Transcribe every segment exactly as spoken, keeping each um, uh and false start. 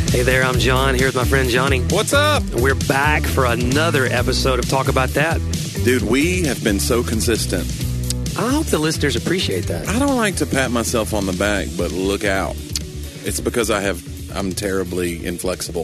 Hey there, I'm John, here with my friend Johnny. What's up? And we're back for another episode of Talk About That. Dude, we have been so consistent. I hope the listeners appreciate that. I don't like to pat myself on the back, but look out. It's because I have, I'm terribly inflexible.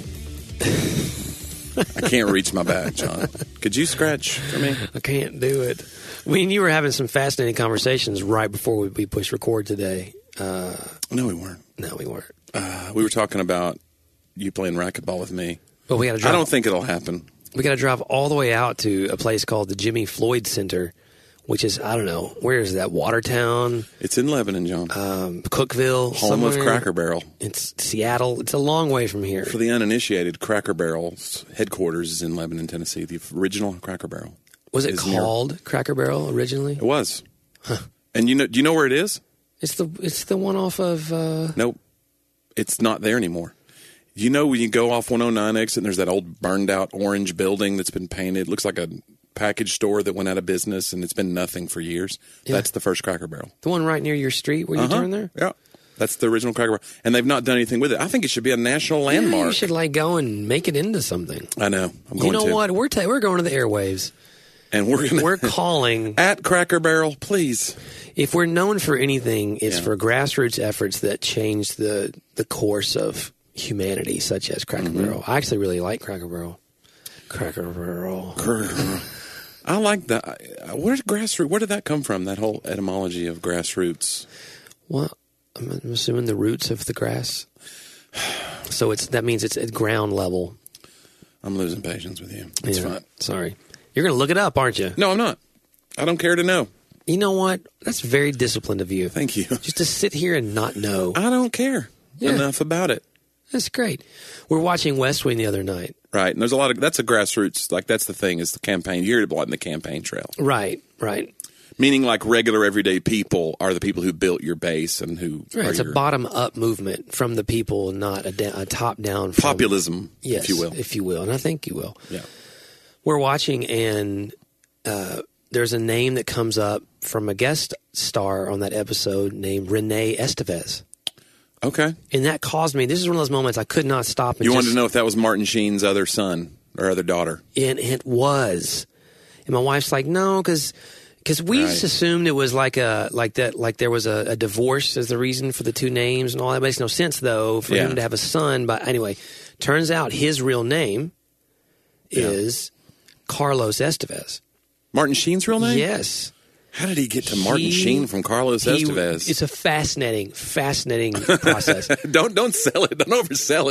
I can't reach my back, John. Could you scratch for me? I can't do it. I mean, you were having some fascinating conversations right before we, we pushed record today. Uh, no, we weren't. No, we weren't. Uh, we were talking about you playing racquetball with me. But we got to drive. I don't think it'll happen. We got to drive all the way out to a place called the Jimmy Floyd Center, which is, I don't know, where is that? Watertown? It's in Lebanon, John. Um, Cookeville. Home somewhere. of Cracker Barrel. It's Seattle. It's a long way from here. For the uninitiated, Cracker Barrel's headquarters is in Lebanon, Tennessee. The original Cracker Barrel. Was it called near... Cracker Barrel originally? It was. Huh. And you know, do you know where it is? It's the it's the one off of... Uh... Nope. It's not there anymore. You know when you go off one oh nine exit and there's that old burned out orange building that's been painted? It looks like a package store that went out of business and it's been nothing for years. Yeah. That's the first Cracker Barrel. The one right near your street where you uh-huh. turn there? Yeah. That's the original Cracker Barrel. And they've not done anything with it. I think it should be a national landmark. Yeah, you should like go and make it into something. I know. I'm going to. You know to. what? We're ta- we're going to the airwaves. And we're gonna, we're calling at Cracker Barrel, please. If we're known for anything, it's yeah. for grassroots efforts that change the the course of humanity, such as Cracker mm-hmm. Barrel. I actually really like Cracker Barrel. Cracker Barrel. I like that. Where's grassroots? Where did that come from? That whole etymology of grassroots. Well, I'm assuming the roots of the grass. So it's that means it's at ground level. I'm losing patience with you. It's yeah, fine. Sorry. You're going to look it up, aren't you? No, I'm not. I don't care to know. You know what? That's very disciplined of you. Thank you. Just to sit here and not know. I don't care yeah. enough about it. That's great. We're watching West Wing the other night. Right. And there's a lot of, that's a grassroots, like that's the thing, is the campaign. You're in the campaign trail. Right, right. Meaning like regular everyday people are the people who built your base and who right, are it's your, a bottom-up movement from the people, not a, da- a top-down. From, populism, yes, if you will. if you will. And I think you will. Yeah. We're watching, and uh, there's a name that comes up from a guest star on that episode named Renee Estevez. Okay. And that caused me, this is one of those moments I could not stop. And you just, wanted to know if that was Martin Sheen's other son or other daughter. And it was. And my wife's like, no, because... Because we right. just assumed it was like a like that like there was a, a divorce as the reason for the two names and all that. It makes no sense though for yeah. him to have a son. But anyway, turns out his real name yeah. is Carlos Estevez. Martin Sheen's real name? Yes. How did he get to Martin he, Sheen from Carlos he, Estevez? It's a fascinating, fascinating process. don't don't sell it. Don't oversell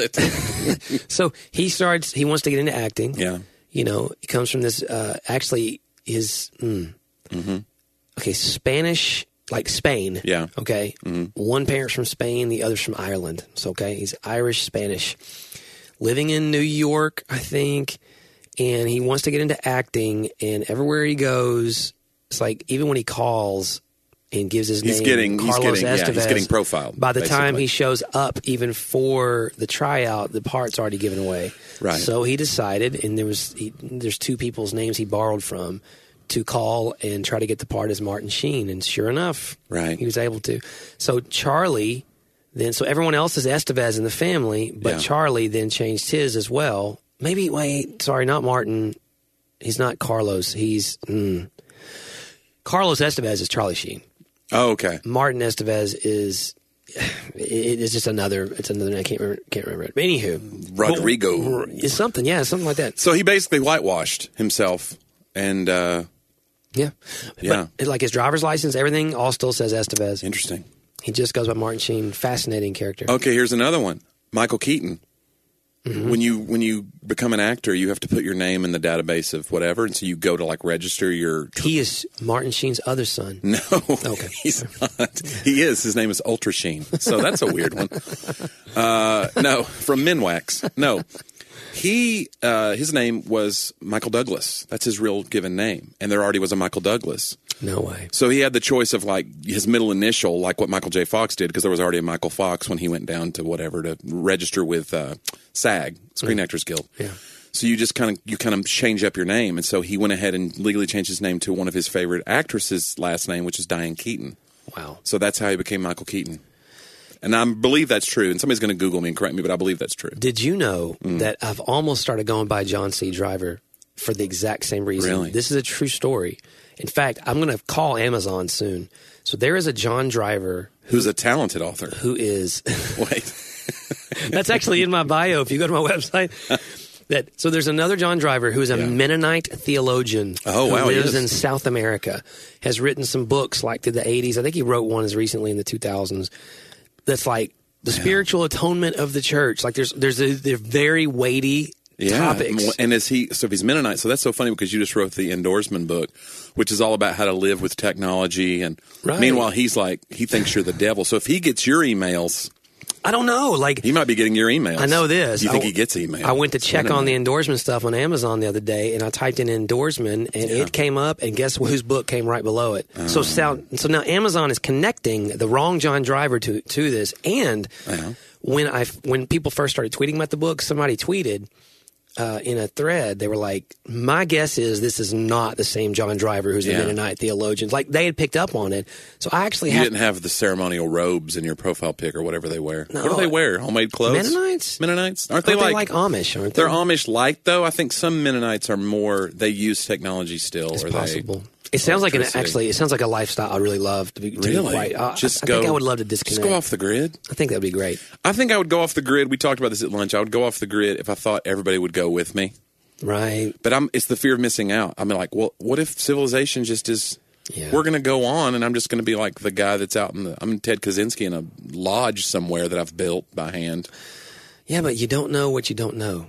it. So he starts. He wants to get into acting. Yeah. You know, he comes from this. Uh, actually, his. Mm, Mm-hmm. Okay, Spanish, like Spain. Yeah. Okay. Mm-hmm. One parent's from Spain, the other's from Ireland. So, okay, he's Irish, Spanish. Living in New York, I think, and he wants to get into acting, and everywhere he goes, it's like, even when he calls and gives his he's name, getting, Carlos he's getting, Estevez, yeah, he's getting profiled. By the basically. time he shows up, even for the tryout, the part's already given away. Right. So he decided, and there was he, there's two people's names he borrowed from, to call and try to get the part as Martin Sheen. And sure enough, right. he was able to. So Charlie then, so everyone else is Estevez in the family, but yeah. Charlie then changed his as well. Maybe, wait, sorry, not Martin. He's not Carlos. He's, mm. Carlos Estevez is Charlie Sheen. Oh, okay. Martin Estevez is, it is just another, it's another, I can't remember, can't remember it. But anywho. Rodrigo. It's something, yeah, something like that. So he basically whitewashed himself. And, uh, yeah. Yeah. But, like his driver's license, everything, all still says Estevez. Interesting. He just goes by Martin Sheen. Fascinating character. Okay, here's another one. Michael Keaton. Mm-hmm. When you when you become an actor, you have to put your name in the database of whatever, and so you go to like register your... He is Martin Sheen's other son. No, okay. he's not. He is. His name is Ultra Sheen. So that's a weird one. Uh, no, from Minwax. No. He, uh, his name was Michael Douglas. That's his real given name. And there already was a Michael Douglas. No way. So he had the choice of like his middle initial, like what Michael J. Fox did, because there was already a Michael Fox when he went down to whatever to register with uh, SAG, Screen mm. Actors Guild. Yeah. So you just kind of you kind of change up your name, and so he went ahead and legally changed his name to one of his favorite actresses' last name, which is Diane Keaton. Wow. So that's how he became Michael Keaton. And I believe that's true. And somebody's going to Google me and correct me, but I believe that's true. Did you know mm. that I've almost started going by John C. Driver for the exact same reason? Really? This is a true story. In fact, I'm going to call Amazon soon. So there is a John Driver. Who, Who's a talented author. Who is. Wait. That's actually in my bio if you go to my website. That So there's another John Driver who is a yeah. Mennonite theologian oh, who wow, lives yes. in South America, has written some books like through the eighties. I think he wrote one as recently in the two thousands that's like the yeah. spiritual atonement of the church. Like there's there's a, they're very weighty yeah. topics. And is he, so if he's Mennonite, so that's so funny because you just wrote the Endorsement book, which is all about how to live with technology. And right. meanwhile, he's like, he thinks you're the devil. So if he gets your emails, I don't know. Like he might be getting your emails. I know this. Do you think I, he gets emails? I went to check on the Endorsement stuff on Amazon the other day, and I typed in Endorsement, and yeah. it came up, and guess whose book came right below it? Oh. So, so now Amazon is connecting the wrong John Driver to to this. And uh-huh. when I when people first started tweeting about the book, somebody tweeted uh, in a thread, they were like, "My guess is this is not the same John Driver who's yeah. a Mennonite theologian." Like they had picked up on it. So I actually you have, didn't have the ceremonial robes in your profile pic or whatever they wear. No. What do they wear? Homemade clothes? Mennonites? Mennonites? Aren't, Aren't they, they like, like Amish? Aren't they? They're Amish light though. I think some Mennonites are more. They use technology still. It's or possible. They, It sounds like an actually. It sounds like a lifestyle I really love to be. To really? be quite, uh, just I, go. I think I would love to disconnect. Just go off the grid. I think that would be great. I think I would go off the grid. We talked about this at lunch. I would go off the grid if I thought everybody would go with me. Right. But I'm. It's the fear of missing out. I mean, like, well, what if civilization just is? Yeah. We're going to go on, and I'm just going to be like the guy that's out in the. I'm Ted Kaczynski in a lodge somewhere that I've built by hand. Yeah, but you don't know what you don't know.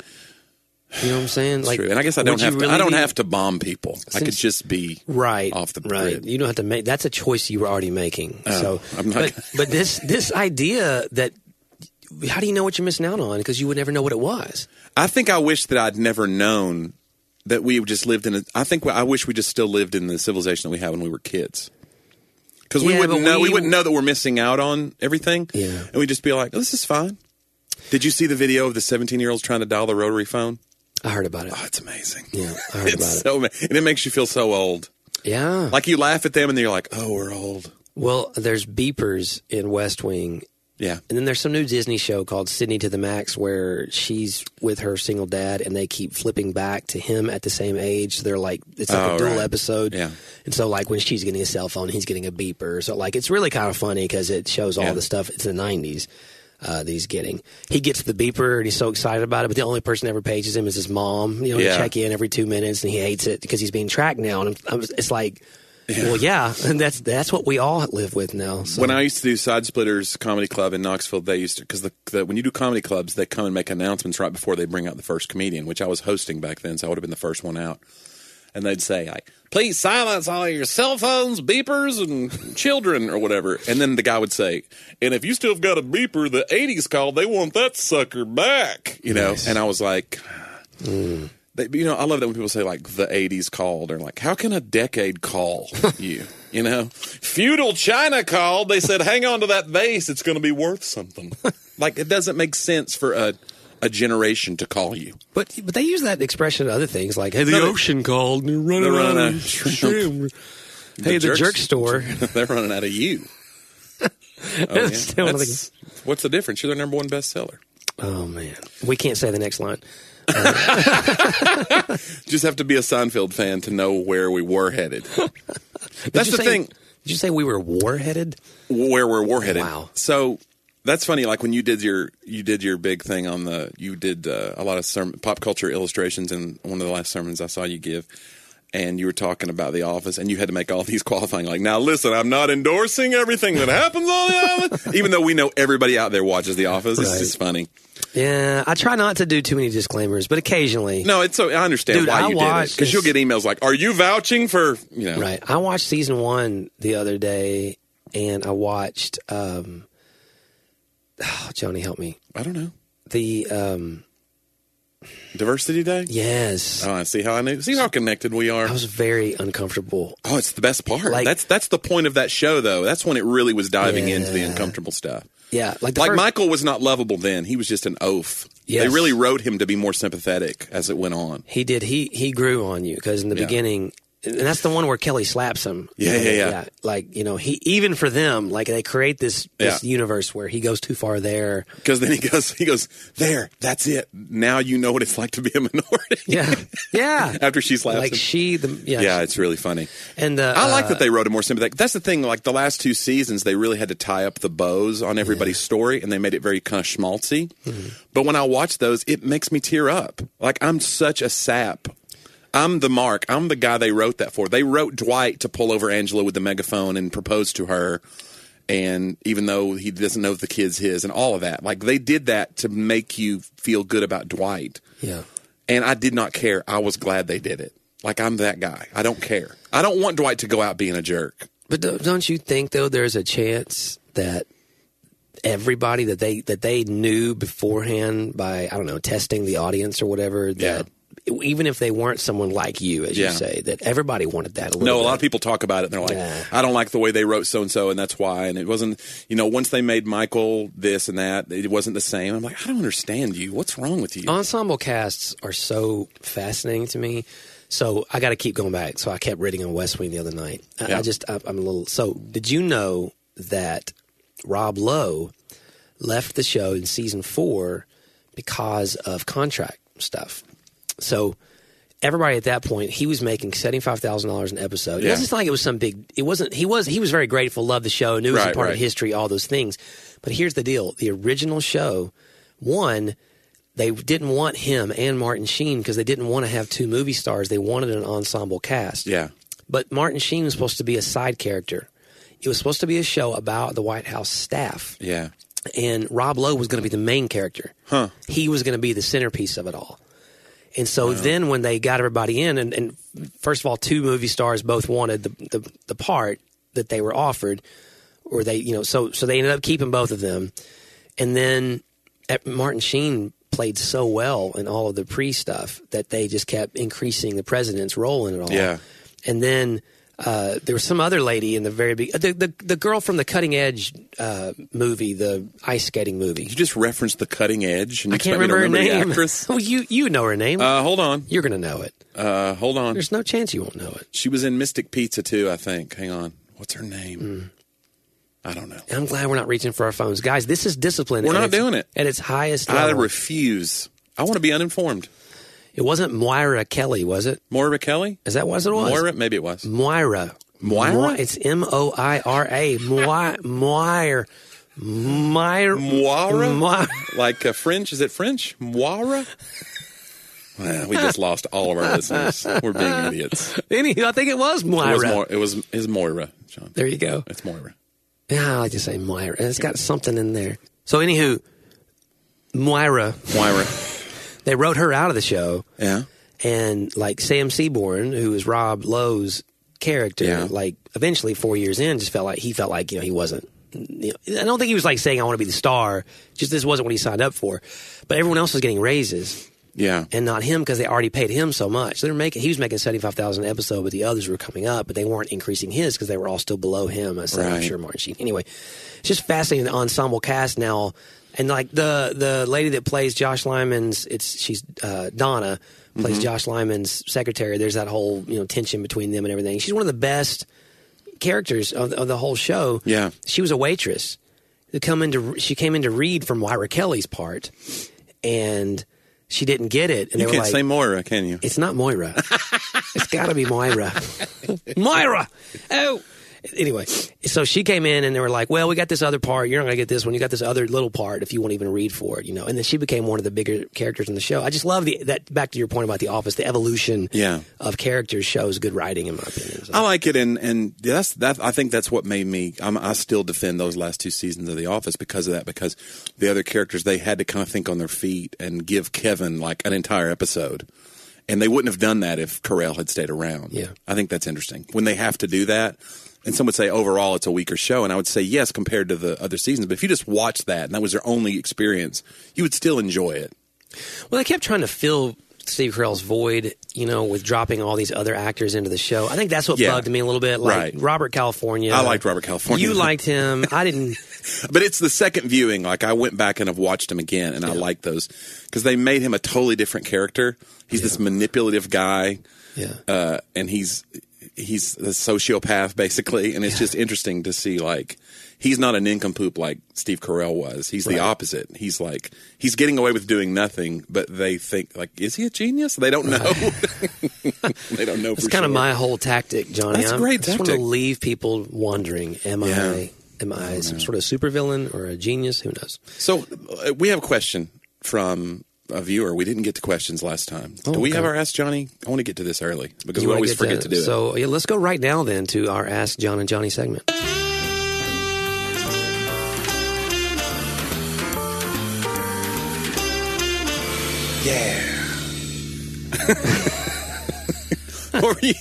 You know what I'm saying? That's like, true. And I guess I don't have. Really to, I don't be, have to bomb people. since, I could just be right off the right. grid. You don't have to make. That's a choice you were already making. Oh, so, I'm not. But, but this this idea that. How do you know what you're missing out on? Because you would never know what it was. I think I wish that I'd never known that we just lived in a. I think I wish we just still lived in the civilization that we had when we were kids. Because we yeah, wouldn't know. We, we wouldn't know that we're missing out on everything. Yeah, and we'd just be like, oh, "This is fine." Did you see the video of the seventeen-year-olds trying to dial the rotary phone? I heard about it. Oh, it's amazing. Yeah, I heard it's about it. So, and it makes you feel so old. Yeah, like you laugh at them and you're like, "Oh, we're old." Well, there's beepers in West Wing. Yeah. And then there's some new Disney show called Sydney to the Max where she's with her single dad and they keep flipping back to him at the same age. So they're like, it's like oh, a dual right. episode. Yeah. And so like when she's getting a cell phone, he's getting a beeper. So like it's really kind of funny because it shows all yeah. the stuff. It's the nineties uh, that he's getting. He gets the beeper and he's so excited about it, but the only person that ever pages him is his mom. You know, yeah. to check in every two minutes and he hates it because he's being tracked now. And I'm, I'm, it's like... Yeah. Well, yeah, and that's that's what we all live with now. So. When I used to do Side Splitters Comedy Club in Knoxville, they used to because the, the, when you do comedy clubs, they come and make announcements right before they bring out the first comedian, which I was hosting back then, so I would have been the first one out. And they'd say, like, "Please silence all your cell phones, beepers, and children, or whatever." And then the guy would say, "And if you still got a beeper, the eighties called, they want that sucker back." You know, nice. And I was like. Mm. They, you know, I love that when people say, like, the eighties called. Or, like, how can a decade call you? You know? Feudal China called. They said, hang on to that vase. It's going to be worth something. Like, it doesn't make sense for a, a generation to call you. But but they use that expression in other things. Like, hey, the no, ocean they, called. And running they're running out of shrimp. Hey, the, the jerk store. They're running out of you. Oh, yeah. That's, what's the difference? You're their number one bestseller. Oh, man. We can't say the next line. Just have to be a Seinfeld fan to know where we were headed. That's the say, thing. Did you say we were war-headed? Where we're war-headed. Wow. So that's funny. Like when you did your you did your big thing on the you did uh, a lot of sermon, pop culture illustrations in one of the last sermons I saw you give. And you were talking about The Office, and you had to make all these qualifying, like, now listen, I'm not endorsing everything that happens on The Office, even though we know everybody out there watches The Office. Right. It's just funny. Yeah, I try not to do too many disclaimers, but occasionally. No, it's so I understand Dude, why I you did it because you'll get emails like, "Are you vouching for?" You know, right? I watched season one the other day, and I watched. Um, oh, Johnny, help me! I don't know the. Um, Diversity Day? Yes. Oh, I see how I knew. See how connected we are. I was very uncomfortable. Oh, it's the best part. Like, that's that's the point of that show, though. That's when it really was diving yeah. into the uncomfortable stuff. Yeah, like the like first... Michael was not lovable then. He was just an oaf. Yes. They really wrote him to be more sympathetic as it went on. He did. He he grew on you because in the yeah. beginning, And that's the one where Kelly slaps him. Yeah, you know, yeah, yeah, yeah. Like, you know, he even for them, like they create this, this yeah. universe where he goes too far there. Because then he goes, he goes, there, that's it. Now you know what it's like to be a minority. Yeah, yeah. After she slaps like him. she, the yeah, yeah, it's really funny. And uh, I like uh, that they wrote a more sympathetic. That's the thing. Like the last two seasons, they really had to tie up the bows on everybody's yeah. story, and they made it very kind of schmaltzy. Mm-hmm. But when I watch those, it makes me tear up. Like I'm such a sap. I'm the mark. I'm the guy they wrote that for. They wrote Dwight to pull over Angela with the megaphone and propose to her, and even though he doesn't know if the kid's his and all of that. Like, they did that to make you feel good about Dwight. Yeah. And I did not care. I was glad they did it. Like, I'm that guy. I don't care. I don't want Dwight to go out being a jerk. But don't you think, though, there's a chance that everybody that they that they knew beforehand by, I don't know, testing the audience or whatever, that yeah. even if they weren't someone like you, as yeah. you say, that everybody wanted that a little No, bit. a lot of people talk about it, and they're like, yeah. I don't like the way they wrote so-and-so, and that's why. And it wasn't, you know, once they made Michael this and that, it wasn't the same. I'm like, I don't understand you. What's wrong with you? Ensemble casts are so fascinating to me. So I got to keep going back. So I kept reading on West Wing the other night. I, yeah. I just, I, I'm a little. So did you know that Rob Lowe left the show in season four because of contract stuff? So everybody at that point, he was making seventy-five thousand dollars an episode. It yeah. wasn't like it was some big. It wasn't. He was. He was very grateful, loved the show, knew it was right, a part right. of history, all those things. But here's the deal: the original show, one. They didn't want him and Martin Sheen because they didn't want to have two movie stars. They wanted an ensemble cast. Yeah. But Martin Sheen was supposed to be a side character. It was supposed to be a show about the White House staff. Yeah. And Rob Lowe was going to be the main character. Huh. He was going to be the centerpiece of it all. And so wow. then when they got everybody in, and, and first of all, two movie stars both wanted the, the the part that they were offered, or they, you know, so so they ended up keeping both of them. And then Martin Sheen played so well in all of the pre-stuff that they just kept increasing the president's role in it all. Yeah. And then uh, there was some other lady in the very big the, the the girl from the Cutting Edge uh, movie, the ice skating movie. You just referenced the Cutting Edge, and you I can't remember, remember her remember name. The actress? Well, you you know her name. Uh, hold on. You're going to know it. Uh, hold on. There's no chance you won't know it. She was in Mystic Pizza too, I think. Hang on. What's her name? Mm. I don't know. I'm glad we're not reaching for our phones, guys. This is discipline. We're not its, doing it at its highest I level. refuse. I want to be uninformed. It wasn't Moira Kelly, was it? Moira Kelly? Is that what it was? Moira? Maybe it was. Moira. Moira? Mo- it's M O I R A. Moira. Moira. Moira. Moira? Moira. Like uh, French? Is it French? Moira? Well, we just lost all of our listeners. We're being idiots. Anywho, I think it was Moira. It was, Mo- it was, it was Moira, John. There you go. It's Moira. Yeah, I like to say Moira. It's got something in there. So, anywho, Moira. Moira. They wrote her out of the show. Yeah. And, like, Sam Seaborn, who is Rob Lowe's character, yeah. like, eventually four years in, just felt like, he felt like, you know, he wasn't, you know, I don't think he was, like, saying, I want to be the star. Just this wasn't what he signed up for. But everyone else was getting raises. Yeah. And not him because they already paid him so much. They were making, he was making seventy-five thousand dollars an episode, but the others were coming up, but they weren't increasing his because they were all still below him. I said, right. I'm sure Martin Sheen. Anyway, it's just fascinating, the ensemble cast now. And like the the lady that plays Josh Lyman's, it's she's uh, Donna plays mm-hmm. Josh Lyman's secretary. There's that whole, you know, tension between them and everything. She's one of the best characters of, of the whole show. Yeah, she was a waitress who come into she came in to read from Moira Kelly's part, and she didn't get it. And you they were can't like, say Moira, can you? It's not Moira. It's got to be Moira. Moira. Oh. Anyway, so she came in and they were like, well, we got this other part. You're not going to get this one. You got this other little part if you won't even read for it, you know. And then she became one of the bigger characters in the show. I just love the that back to your point about The Office, the evolution yeah. of characters shows good writing, in my opinion. So. I like it, and and that's that. I think that's what made me. I'm, I still defend those last two seasons of The Office because of that. Because the other characters, they had to kind of think on their feet and give Kevin like an entire episode. And they wouldn't have done that if Carell had stayed around. Yeah. I think that's interesting. When they have to do that, and some would say overall it's a weaker show, and I would say yes compared to the other seasons. But if you just watched that and that was their only experience, you would still enjoy it. Well, they kept trying to fill Steve Carell's void, you know, with dropping all these other actors into the show. I think that's what yeah. bugged me a little bit. Like right. Robert California. I liked Robert California. You liked him. I didn't. But it's the second viewing. Like, I went back and have watched him again, and yeah. I like those because they made him a totally different character. He's yeah. this manipulative guy, yeah, uh, and he's he's a sociopath basically, and it's just interesting to see like he's not a nincompoop like Steve Carell was. He's the Right. opposite. He's like he's getting away with doing nothing, but they think like, is he a genius? They don't know. They don't know. It's for kind of sure. my whole tactic, Johnny. That's a I'm- great I just want to tactic. leave people wondering: Am Yeah. I am I some sort of supervillain or a genius? Who knows? So uh, we have a question from a viewer. We didn't get to questions last time. Oh, Do we okay. have our Ask Johnny? I want to get to this early because You we wanna always get forget to, do it. So yeah, let's go right now then to our Ask John and Johnny segment. Yeah. Or you,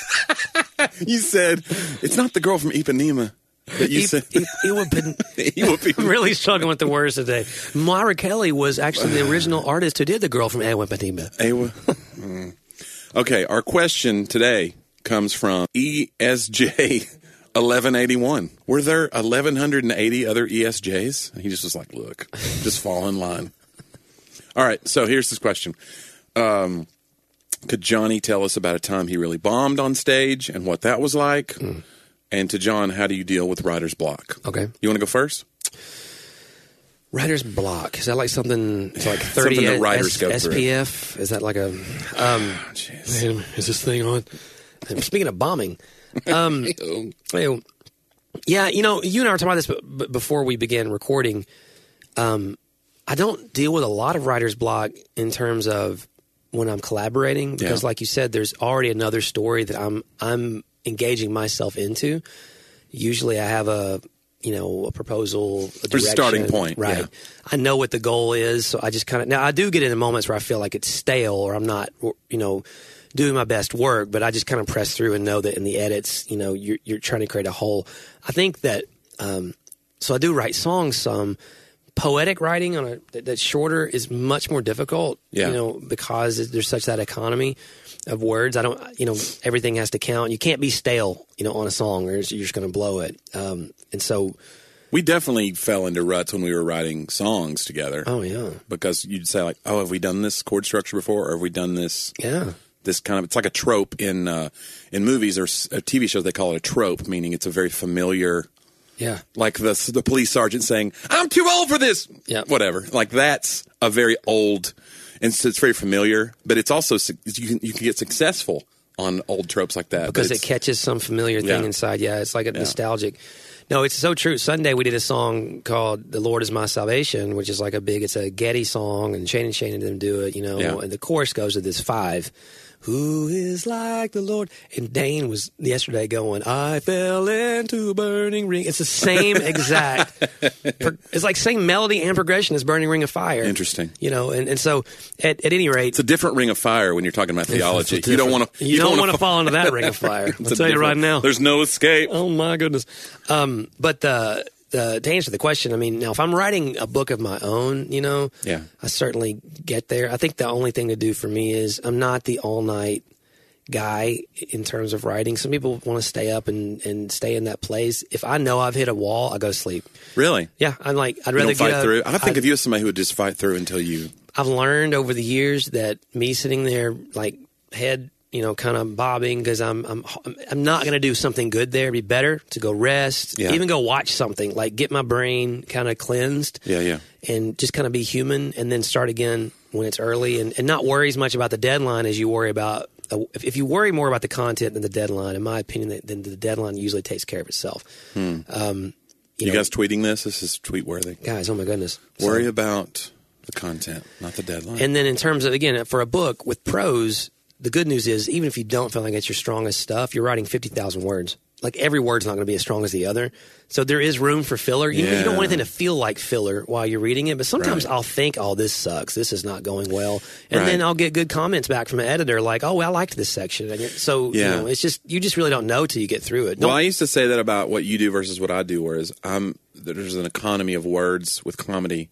you said it's not the girl from Ipanema. But you It, said it, it would been. you would be I'm really struggling with the words today. Moira Kelly was actually the original artist who did the girl from Ewa. Ewa. Mm. Okay, our question today comes from E S J eleven eighty-one. Were there eleven eighty other E S Js? And he just was like, look, just fall in line. All right, so here's this question. Um, could Johnny tell us about a time he really bombed on stage and what that was like? Mm. And to John, how do you deal with writer's block? Okay. You want to go first? Writer's block. Is that like something, it's like thirty Something that writers S- go through. S P F? Is that like a, um, Jeez. is this thing on? And speaking of bombing, um, ew. yeah, you know, you and I were talking about this b- b- before we began recording. Um, I don't deal with a lot of writer's block in terms of when I'm collaborating because, Yeah. like you said, there's already another story that I'm I'm engaging myself into. Usually, I have a you know a proposal, a There's a direction, starting point, right? yeah. I know what the goal is, so I just kind of now I do get into moments where I feel like it's stale or I'm not you know doing my best work, but I just kind of press through and know that in the edits, you know, you're you're trying to create a whole. I think that um, so I do write songs some. Poetic writing on a that, that's shorter is much more difficult, Yeah. you know, because there's such that economy of words. I don't, you know, everything has to count. You can't be stale, you know, on a song, or you're just going to blow it. Um, and so, We definitely fell into ruts when we were writing songs together. oh yeah, Because you'd say like, "Oh, have we done this chord structure before, or have we done this yeah, this kind of?" It's like a trope in uh, in movies or s- uh, T V shows. They call it a trope, meaning it's a very familiar, yeah, like the the police sergeant saying, "I'm too old for this." Yeah. Whatever. Like that's a very old, and so it's very familiar. But it's also su- you can you can get successful on old tropes like that because But it it's- catches some familiar thing Yeah. inside. Yeah, it's like a Yeah. nostalgic. No, it's so true. Sunday we did a song called "The Lord Is My Salvation," which is like a big. It's a Getty song, and Shane and Shane and them do it. You know, Yeah. and the chorus goes to this five. Who is like the Lord? And Dane was yesterday going, I fell into a burning ring. It's the same exact. pro- it's like same melody and progression as Burning Ring of Fire. Interesting. You know, and, and so at, at any rate, It's a different ring of fire when you're talking about theology. it's You don't want to. you, don't want to fall into that ring of fire. I'll tell you right now. There's no escape. Oh my goodness! Um, but the, the to answer the question, I mean, now if I'm writing a book of my own, you know, Yeah. I certainly get there. I think the only thing to do for me is I'm not the all night guy in terms of writing. Some people want to stay up and, and stay in that place. If I know I've hit a wall, I go to sleep. Really? Yeah, I'm like I'd You rather don't fight get up- through. I think I'd- of you as somebody who would just fight through until you. I've learned over the years that me sitting there, like head, you know, kind of bobbing because I'm I'm I'm not going to do something good there. It'd be better to go rest, Yeah. even go watch something, like get my brain kind of cleansed, Yeah, yeah. and just kind of be human, and then start again when it's early, and, and not worry as much about the deadline as you worry about. Uh, if, if you worry more about the content than the deadline, in my opinion, then the deadline usually takes care of itself. Hmm. Um, You, you know, guys tweeting this? This is tweet worthy. guys, oh my goodness, So- Worry about the content, not the deadline. And then in terms of, again, for a book with prose, the good news is even if you don't feel like it's your strongest stuff, you're writing fifty thousand words. Like every word's not going to be as strong as the other. So there is room for filler. You, Yeah. you don't want anything to feel like filler while you're reading it. But sometimes Right. I'll think, oh, this sucks. This is not going well. And Right. then I'll get good comments back from an editor like, oh, I liked this section. And you're- so, Yeah. you know, it's just, you just really don't know till you get through it. Don't, Well, I used to say that about what you do versus what I do, whereas I'm there's an economy of words with comedy.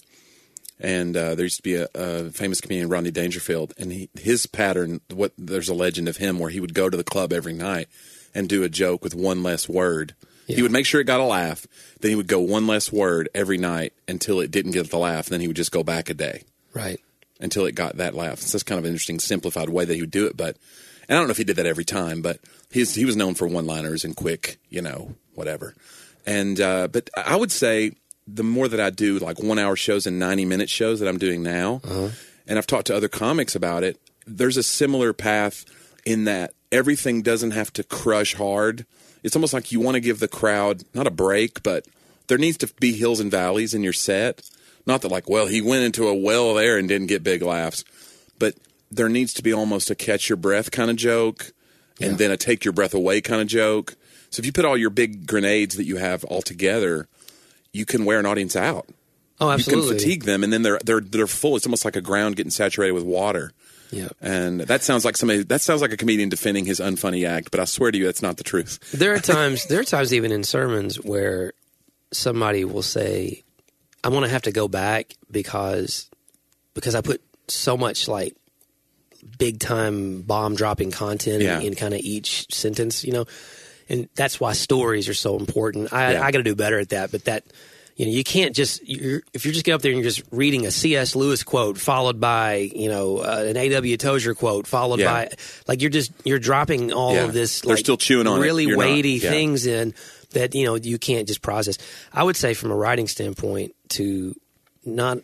And uh, there used to be a, a famous comedian, Rodney Dangerfield, and he, his pattern. What there's a legend of him where he would go to the club every night and do a joke with one less word. Yeah. He would make sure it got a laugh. Then he would go one less word every night until it didn't get the laugh. Then he would just go back a day right. until it got that laugh. It's just kind of an interesting, simplified way that he would do it. But And I don't know if he did that every time, but he's he was known for one-liners and quick, you know, whatever. And uh, but I would say the more that I do like one-hour shows and ninety-minute shows that I'm doing now, uh-huh. and I've talked to other comics about it, there's a similar path in that everything doesn't have to crush hard. It's almost like you want to give the crowd, not a break, but there needs to be hills and valleys in your set. Not that like, well, he went into a well there and didn't get big laughs. But there needs to be almost a catch your breath kind of joke and yeah. then a take your breath away kind of joke. So if you put all your big grenades that you have all together, you can wear an audience out. Oh, absolutely. You can fatigue them, and then they're they're they're full. It's almost like a ground getting saturated with water. Yeah, and that sounds like somebody. That sounds like a comedian defending his unfunny act. But I swear to you, that's not the truth. There are times. There are times even in sermons where somebody will say, "I'm going to have to go back because because I put so much like big time bomb dropping content yeah. in, in kind of each sentence, you know." And that's why stories are so important. I, yeah. I got to do better at that. But that, you know, you can't just you're, if you're just get up there and you're just reading a C S Lewis quote followed by, you know, uh, an A W Tozier quote followed yeah. by, like you're just you're dropping all yeah. of this. They're like, still chewing on really it. You're weighty not, yeah. things in that you know you can't just process. I would say from a writing standpoint to not.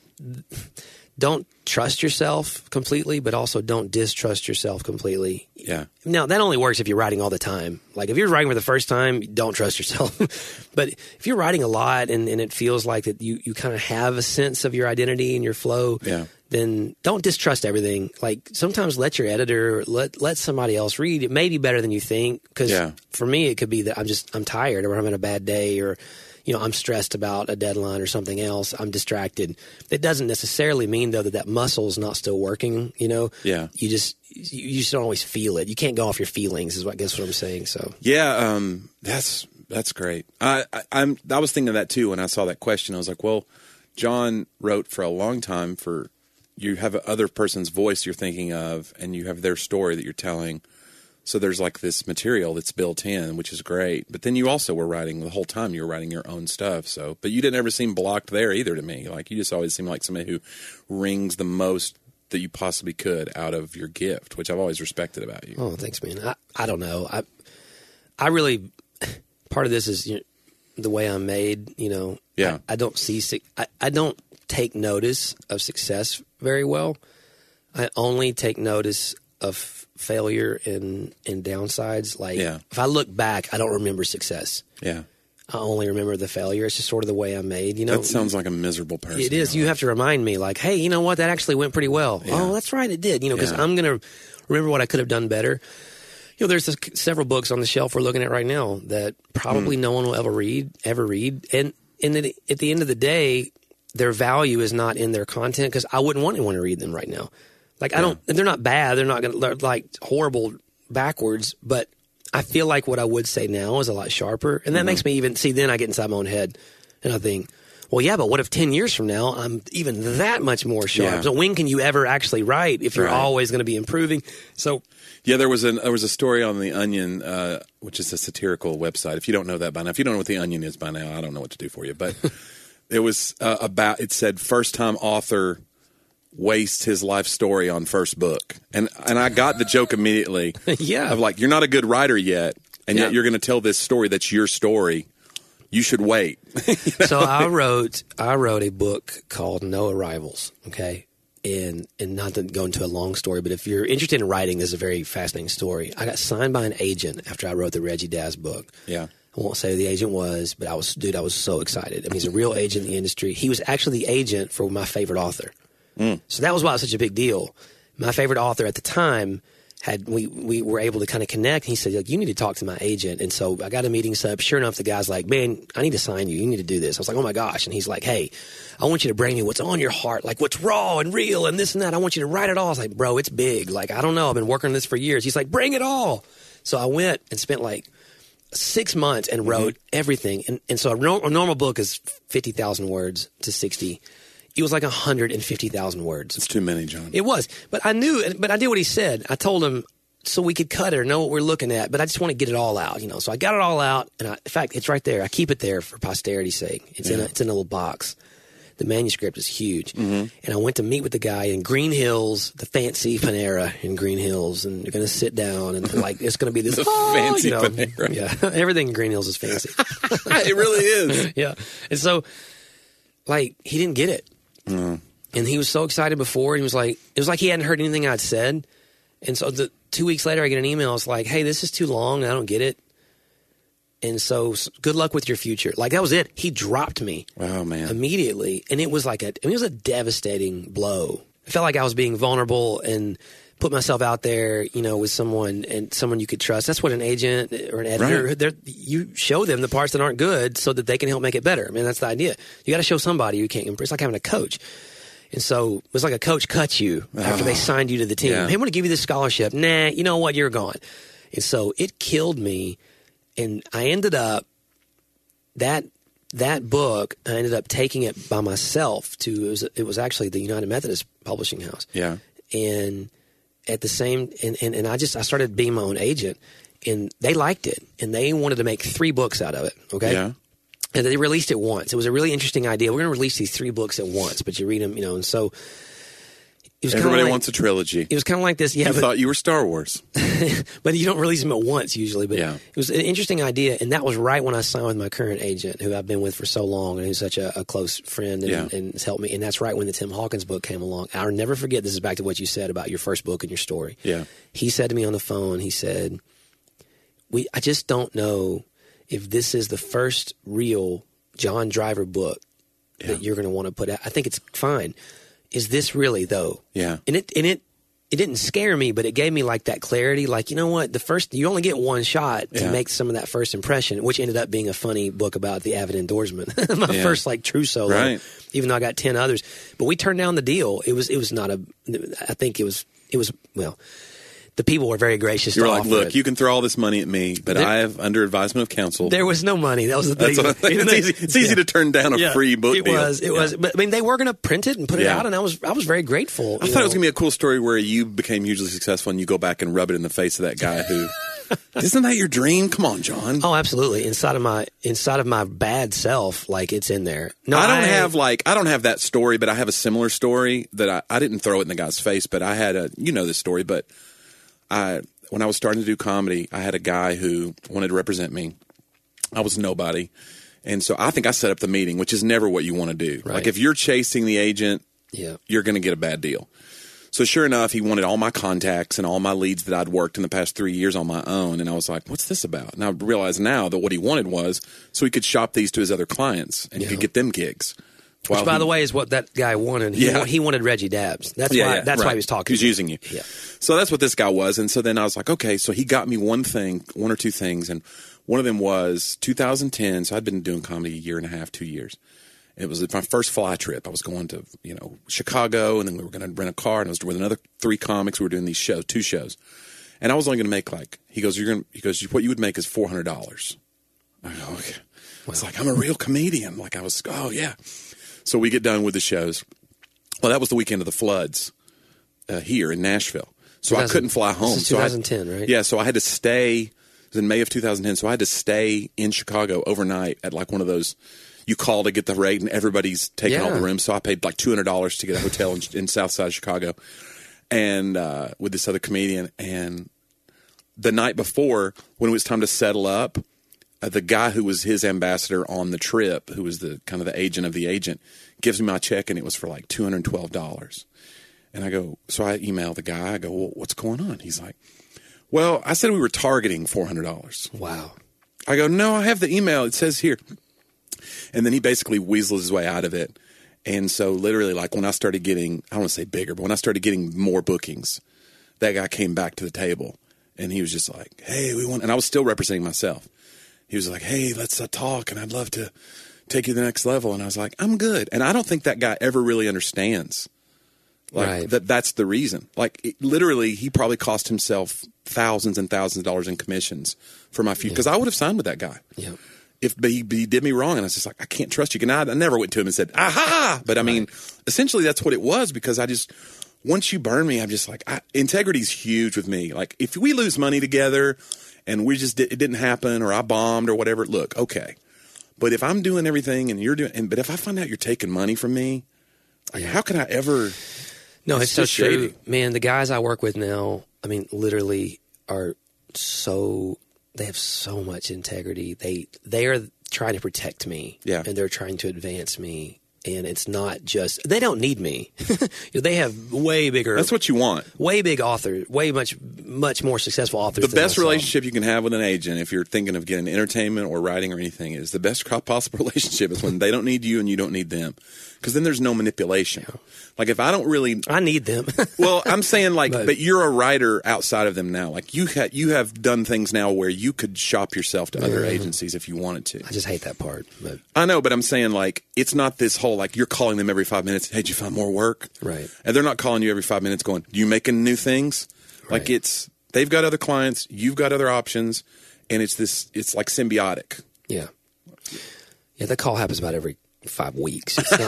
Don't trust yourself completely, but also don't distrust yourself completely. Yeah. Now, that only works if you're writing all the time. Like, if you're writing for the first time, don't trust yourself. But if you're writing a lot and, and it feels like that you, you kind of have a sense of your identity and your flow, yeah. then don't distrust everything. Like, sometimes let your editor, let let somebody else read. It may be better than you think. Because yeah. for me, it could be that I'm just, I'm tired or I'm having a bad day or... you know, I'm stressed about a deadline or something else. I'm distracted. It doesn't necessarily mean, though, that that muscle is not still working, you know? Yeah. You just you just don't always feel it. You can't go off your feelings is what I guess what I'm saying. So yeah, um, that's that's great. I, I, I'm, I was thinking of that, too, when I saw that question. I was like, well, John wrote for a long time for you have a other person's voice you're thinking of, and you have their story that you're telling. So there's like this material that's built in, which is great. But then you also were writing the whole time. You were writing your own stuff. So, but you didn't ever seem blocked there either to me. Like you just always seem like somebody who wrings the most that you possibly could out of your gift, which I've always respected about you. Oh, thanks, man. I, I don't know. I I really part of this is you know, the way I'm made. You know, yeah. I, I don't see. I, I don't take notice of success very well. I only take notice of failure and, and downsides. Like yeah. if I look back, I don't remember success. Yeah. I only remember the failure. It's just sort of the way I'm made. You know, that sounds like a miserable person. It is. You have to remind me like, hey, you know what? That actually went pretty well. Yeah. Oh, that's right. It did. You know, because yeah. I'm going to remember what I could have done better. You know, there's this, several books on the shelf we're looking at right now that probably mm. no one will ever read, ever read. And, and at, at the end of the day, their value is not in their content because I wouldn't want anyone to read them right now. Like, I don't, they're not bad. They're not going to, like, horrible backwards. But I feel like what I would say now is a lot sharper. And that mm-hmm. makes me even, see, then I get inside my own head and I think, well, yeah, but what if ten years from now I'm even that much more sharp? Yeah. So when can you ever actually write if you're right. always going to be improving? So. Yeah, there was, an, there was a story on The Onion, uh, which is a satirical website. If you don't know that by now, if you don't know what The Onion is by now, I don't know what to do for you. But it was uh, about, it said first-time author wastes his life story on first book. And and I got the joke immediately. yeah. Of like, you're not a good writer yet, and yeah. yet you're going to tell this story that's your story. You should wait. you know? So I wrote I wrote a book called No Arrivals, okay? And and not to go into a long story, but if you're interested in writing, this is a very fascinating story. I got signed by an agent after I wrote the Reggie Daz book. Yeah. I won't say who the agent was, but I was, dude, I was so excited. I mean, he's a real agent in the industry. He was actually the agent for my favorite author. Mm. So that was why it was such a big deal. My favorite author at the time had we we were able to kind of connect. He said, like, you need to talk to my agent. And so I got a meeting set up. Sure enough, the guy's like, man, I need to sign you. You need to do this. I was like, oh my gosh. And he's like, hey, I want you to bring me what's on your heart, like what's raw and real and this and that. I want you to write it all. I was like, bro, it's big. Like, I don't know. I've been working on this for years. He's like, bring it all. So I went and spent like six months and wrote mm-hmm. everything. And, and so a, no, a normal book is fifty thousand words to sixty. It was like one hundred fifty thousand words. It's too many, John. It was. But I knew, but I did what he said. I told him so we could cut it or know what we're looking at, but I just want to get it all out, you know. So I got it all out, and I, in fact, it's right there. I keep it there for posterity's sake. It's, yeah. in, a, it's in a little box. the manuscript is huge. Mm-hmm. And I went to meet with the guy in Green Hills, the fancy Panera in Green Hills, and you're going to sit down and like it's going to be this The oh, fancy you know, Panera. Yeah, everything in Green Hills is fancy. It really is. Yeah, and so like he didn't get it, Mm. and he was so excited before. He was like, it was like he hadn't heard anything I'd said, and so the two weeks later, I get an email. It's like, hey, this is too long. I don't get it. And so, s- good luck with your future. Like, that was it. He dropped me Oh, man. immediately. And it was like a, I mean, it was a devastating blow. I felt like I was being vulnerable and put myself out there, you know, with someone and someone you could trust. That's what an agent or an editor, Right. they're you show them the parts that aren't good so that they can help make it better. I mean, that's the idea. You got to show somebody you can't impress. It's like having a coach. And so it was like a coach cut you after they signed you to the team. Yeah. Hey, I'm going to give you this scholarship. Nah, you know what? You're gone. And so it killed me. And I ended up, that that book, I ended up taking it by myself to, it was, it was actually the United Methodist Publishing House. Yeah. And at the same, and, and, and I just, I started being my own agent. And they liked it. And they wanted to make three books out of it. Okay. Yeah. And they released it once. It was a really interesting idea. We're going to release these three books at once, but you read them, you know, and so it was Everybody like, wants a trilogy. it was kind of like this. Yeah, You but, thought you were Star Wars. but you don't release them at once usually. But Yeah. it was an interesting idea. And that was right when I signed with my current agent, who I've been with for so long and who's such a, a close friend and, Yeah. and has helped me. And that's right when the Tim Hawkins book came along. I'll never forget, this is back to what you said about your first book and your story. Yeah. He said to me on the phone, he said, "We, I just don't know if this is the first real John Driver book Yeah. that you're going to want to put out. I think it's fine. Is this really though?" Yeah. And it and it it didn't scare me, but it gave me like that clarity. Like, you know what? The first, you only get one shot to Yeah. make some of that first impression, which ended up being a funny book about the avid endorsement. My Yeah. first like true solo, Right. even though I got ten others. But we turned down the deal. It was it was not a. I think it was it was well. The people were very gracious. You were to like, offer look, it. you can throw all this money at me, but There- I have, under advisement of counsel. There was no money. That was the thing. That's what I think. It's easy, it's easy Yeah. to turn down a Yeah, free book it deal. was. It Yeah. was. But I mean, they were going to print it and put it Yeah. out, and I was I was very grateful. I thought it was going to be a cool story where you became hugely successful and you go back and rub it in the face of that guy who, isn't that your dream? Come on, John. Oh, absolutely. Inside of my inside of my bad self, like it's in there. No, I don't have like, I don't have that story, but I have a similar story that I, I didn't throw it in the guy's face, but I had a, you know this story, but I, when I was starting to do comedy, I had a guy who wanted to represent me. I was nobody. And so I think I set up the meeting, which is never what you want to do. Right. Like if you're chasing the agent, Yeah. you're going to get a bad deal. So sure enough, he wanted all my contacts and all my leads that I'd worked in the past three years on my own. And I was like, what's this about? And I realized now that what he wanted was so he could shop these to his other clients and he Yeah. could get them gigs. Which, While by he- the way, is what that guy wanted. He, Yeah. wa- he wanted Reggie Dabbs. That's Yeah, why. yeah, that's right. why he was talking. He was to me. using you. Yeah. So that's what this guy was. And so then I was like, okay, so he got me one thing, one or two things. And one of them was two thousand ten. So I'd been doing comedy a year and a half, two years. It was my first fly trip. I was going to, you know, Chicago, and then we were going to rent a car, and I was with another three comics. We were doing these shows, two shows. And I was only going to make like, he goes, you're going to, he goes, what you would make is four hundred dollars. I go, okay. It's like, I'm a real comedian. Like I was, oh yeah. So we get done with the shows. Well, that was the weekend of the floods uh, here in Nashville. So I couldn't fly home. This is So I- twenty ten, right? Yeah, so I had to stay. It was in May of two thousand ten. So I had to stay in Chicago overnight at like one of those. You call to get the rate, and everybody's taking all Yeah. the rooms. So I paid like two hundred dollars to get a hotel in, in South Side Chicago, and uh, with this other comedian. And the night before, when it was time to settle up, uh, the guy who was his ambassador on the trip, who was the kind of the agent of the agent, gives me my check, and it was for like two hundred twelve dollars. And I go, so I email the guy. I go, well, what's going on? He's like, well, I said we were targeting four hundred dollars. Wow. I go, no, I have the email. It says here. And then he basically weasels his way out of it. And so literally, like when I started getting, I don't want to say bigger, but when I started getting more bookings, that guy came back to the table and he was just like, hey, we want, and I was still representing myself. He was like, hey, let's uh, talk, and I'd love to take you to the next level. And I was like, I'm good. And I don't think that guy ever really understands like Right. that. That's the reason. Like it, literally, he probably cost himself thousands and thousands of dollars in commissions for my future because I would have signed with that guy. Yeah. If but he, but he did me wrong, and I was just like, I can't trust you. And I, I never went to him and said, aha. But I mean, essentially, that's what it was because I just once you burn me, I'm just like, I, integrity's huge with me. Like if we lose money together and we just did, it didn't happen, or I bombed or whatever, look, okay. But if I'm doing everything and you're doing, and, but if I find out you're taking money from me, like, how can I ever? No, it's, it's so true, shady. man. The guys I work with now, I mean, literally are so they have so much integrity. They they are trying to protect me, yeah, and they're trying to advance me. And it's not just they don't need me. They have way bigger. That's what you want. Way big authors, way much much more successful authors. The than best myself. relationship you can have with an agent, if you're thinking of getting entertainment or writing or anything, is the best possible relationship is when they don't need you and you don't need them, because then there's no manipulation. Yeah. Like if I don't really, I need them. Well, I'm saying like, but, but you're a writer outside of them now. Like you ha- you have done things now where you could shop yourself to other yeah. agencies if you wanted to. I just hate that part. But. I know, but I'm saying like it's not this whole like you're calling them every five minutes. Hey, did you find more work? Right. And they're not calling you every five minutes going, "Do you making new things?" Right. Like it's they've got other clients, you've got other options, and it's this. It's like symbiotic. Yeah. Yeah, that call happens about every five weeks. It's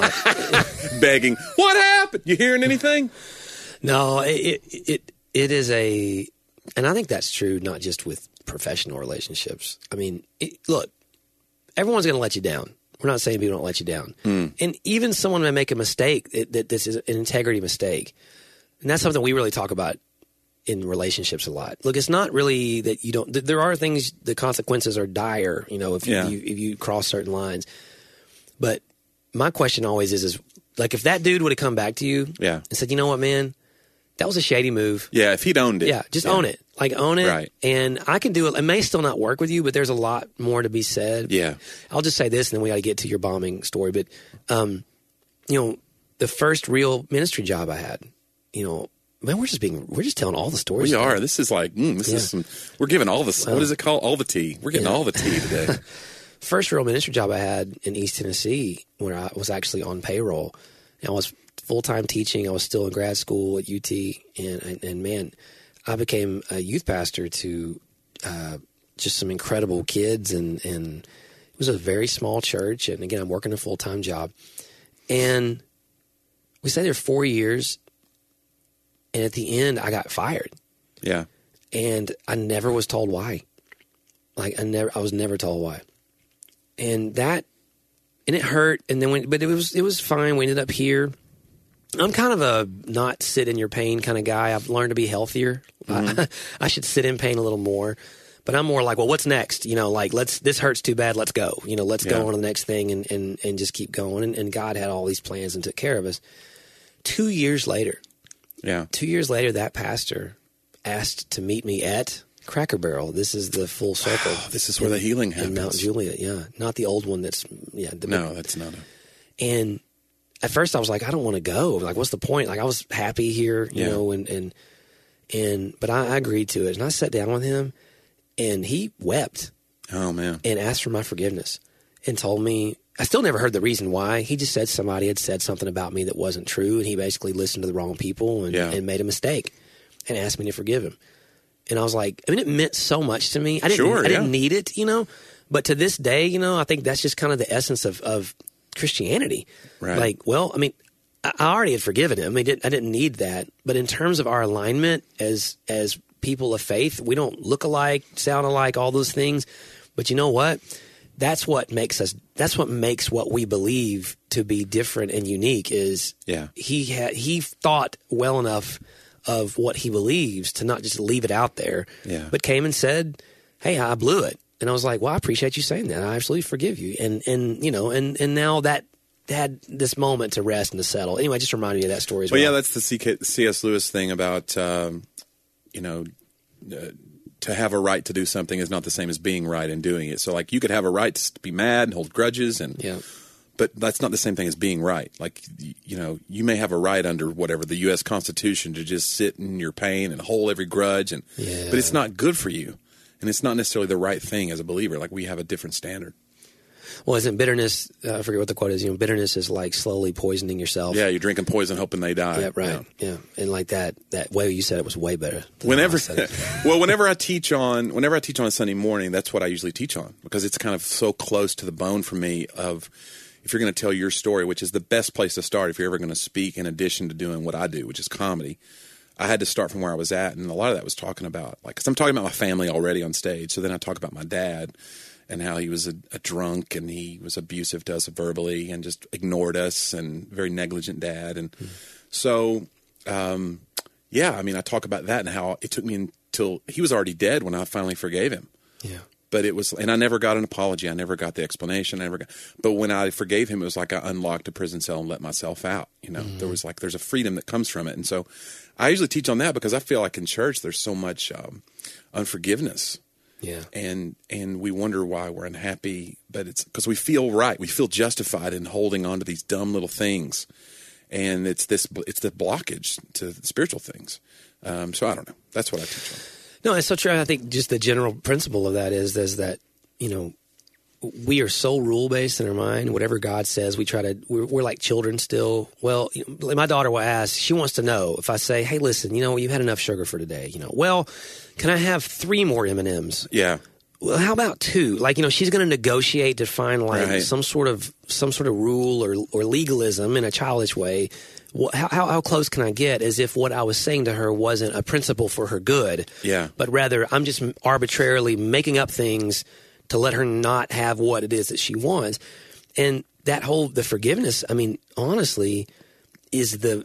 not begging. What happened? You hearing anything? No, it it it is a, and I think that's true not just with professional relationships. I mean, it, look, everyone's going to let you down. We're not saying people don't let you down, mm. and even someone may make a mistake that, that this is an integrity mistake, and that's something we really talk about in relationships a lot. Look, it's not really that you don't. There are things. The consequences are dire. You know, if you, yeah. you if you cross certain lines. But my question always is, is like if that dude would have come back to you yeah. and said, you know what, man, that was a shady move. Yeah, if he'd owned it. Yeah, just yeah. own it. Like own it. Right. And I can do it. It may still not work with you, but there's a lot more to be said. Yeah. I'll just say this and then we got to get to your bombing story. But, um, you know, the first real ministry job I had, you know, man, we're just being, we're just telling all the stories. We today. are. This is like, mm, this yeah. is some, we're giving all the, well, what is it called? All the tea. We're getting yeah. all the tea today. First real ministry job I had in East Tennessee, where I was actually on payroll. And I was full-time teaching. I was still in grad school at U T. And, and, and man, I became a youth pastor to uh, just some incredible kids. And, and it was a very small church. And again, I'm working a full-time job. And we stayed there four years. And at the end, I got fired. Yeah. And I never was told why. Like, I never, I was never told why. And that, and it hurt. And then when, but it was, it was fine. We ended up here. I'm kind of a not sit in your pain kind of guy. I've learned to be healthier. Mm-hmm. I, I should sit in pain a little more, but I'm more like, well, what's next? You know, like let's, this hurts too bad. Let's go, you know, let's yeah. go on to the next thing and, and, and just keep going. And, and God had all these plans and took care of us. Two years later, yeah, two years later, that pastor asked to meet me at Cracker Barrel. This is the full circle. Wow, this is where in, the healing happens. In Mount Juliet, yeah. Not the old one that's, yeah. The, no, that's not a... And at first I was like, I don't want to go. Like, what's the point? Like, I was happy here, you yeah. know, and, and, and, but I, I agreed to it. And I sat down with him and he wept. Oh, man. And asked for my forgiveness and told me, I still never heard the reason why. He just said somebody had said something about me that wasn't true. And he basically listened to the wrong people and, yeah. and made a mistake and asked me to forgive him. And I was like, I mean, it meant so much to me. I didn't, sure, I yeah. didn't need it, you know, but to this day, you know, I think that's just kind of the essence of, of Christianity. Right. Like, well, I mean, I already had forgiven him. I, mean, I didn't need that. But in terms of our alignment as, as people of faith, we don't look alike, sound alike, all those things. But you know what? That's what makes us, that's what makes what we believe to be different and unique is yeah. he had, he thought well enough of what he believes to not just leave it out there, yeah. but came and said, hey, I blew it. And I was like, well, I appreciate you saying that. I absolutely forgive you. And, and you know, and, and now that had this moment to rest and to settle. Anyway, just reminded me of that story as well. Well, yeah, that's the C S Lewis thing about, um, you know, uh, to have a right to do something is not the same as being right and doing it. So, like, you could have a right to be mad and hold grudges, and yeah. but that's not the same thing as being right. Like, you know, you may have a right under whatever the U S Constitution to just sit in your pain and hold every grudge, and yeah. but it's not good for you, and it's not necessarily the right thing as a believer. Like, we have a different standard. Well, isn't bitterness, uh, I forget what the quote is, you know, bitterness is like slowly poisoning yourself. Yeah, you're drinking poison hoping they die. Yeah, right. Yeah. yeah. And like that, that way you said it was way better. Whenever, well, whenever I teach on, whenever I teach on a Sunday morning, that's what I usually teach on, because it's kind of so close to the bone for me of, if you're going to tell your story, which is the best place to start if you're ever going to speak in addition to doing what I do, which is comedy. I had to start from where I was at, and a lot of that was talking about, like, because I'm talking about my family already on stage, so then I talk about my dad. and how he was a, a drunk and he was abusive to us verbally and just ignored us and very negligent dad. And mm. so, um, yeah, I mean, I talk about that and how it took me until he was already dead when I finally forgave him. Yeah. But it was, and I never got an apology. I never got the explanation. I never got, but when I forgave him, it was like I unlocked a prison cell and let myself out. You know, mm-hmm. there was like, there's a freedom that comes from it. And so I usually teach on that because I feel like in church, there's so much um, unforgiveness. Yeah. And, and we wonder why we're unhappy, but it's because we feel right. We feel justified in holding on to these dumb little things. And it's this, it's the blockage to spiritual things. Um, so I don't know. That's what I teach on. No, it's so true. I think just the general principle of that is, is that, you know, we are so rule-based in our mind. Whatever God says, we try to, we're, we're like children still. Well, you know, my daughter will ask, she wants to know if I say, hey, listen, you know, you've had enough sugar for today. You know, well, can I have three more M and M's? Yeah. Well, how about two? Like, you know, she's going to negotiate to find like right. some sort of, some sort of rule or, or legalism in a childish way. How, how how close can I get as if what I was saying to her wasn't a principle for her good, yeah. but rather I'm just arbitrarily making up things to let her not have what it is that she wants. And that whole, the forgiveness, I mean, honestly, is the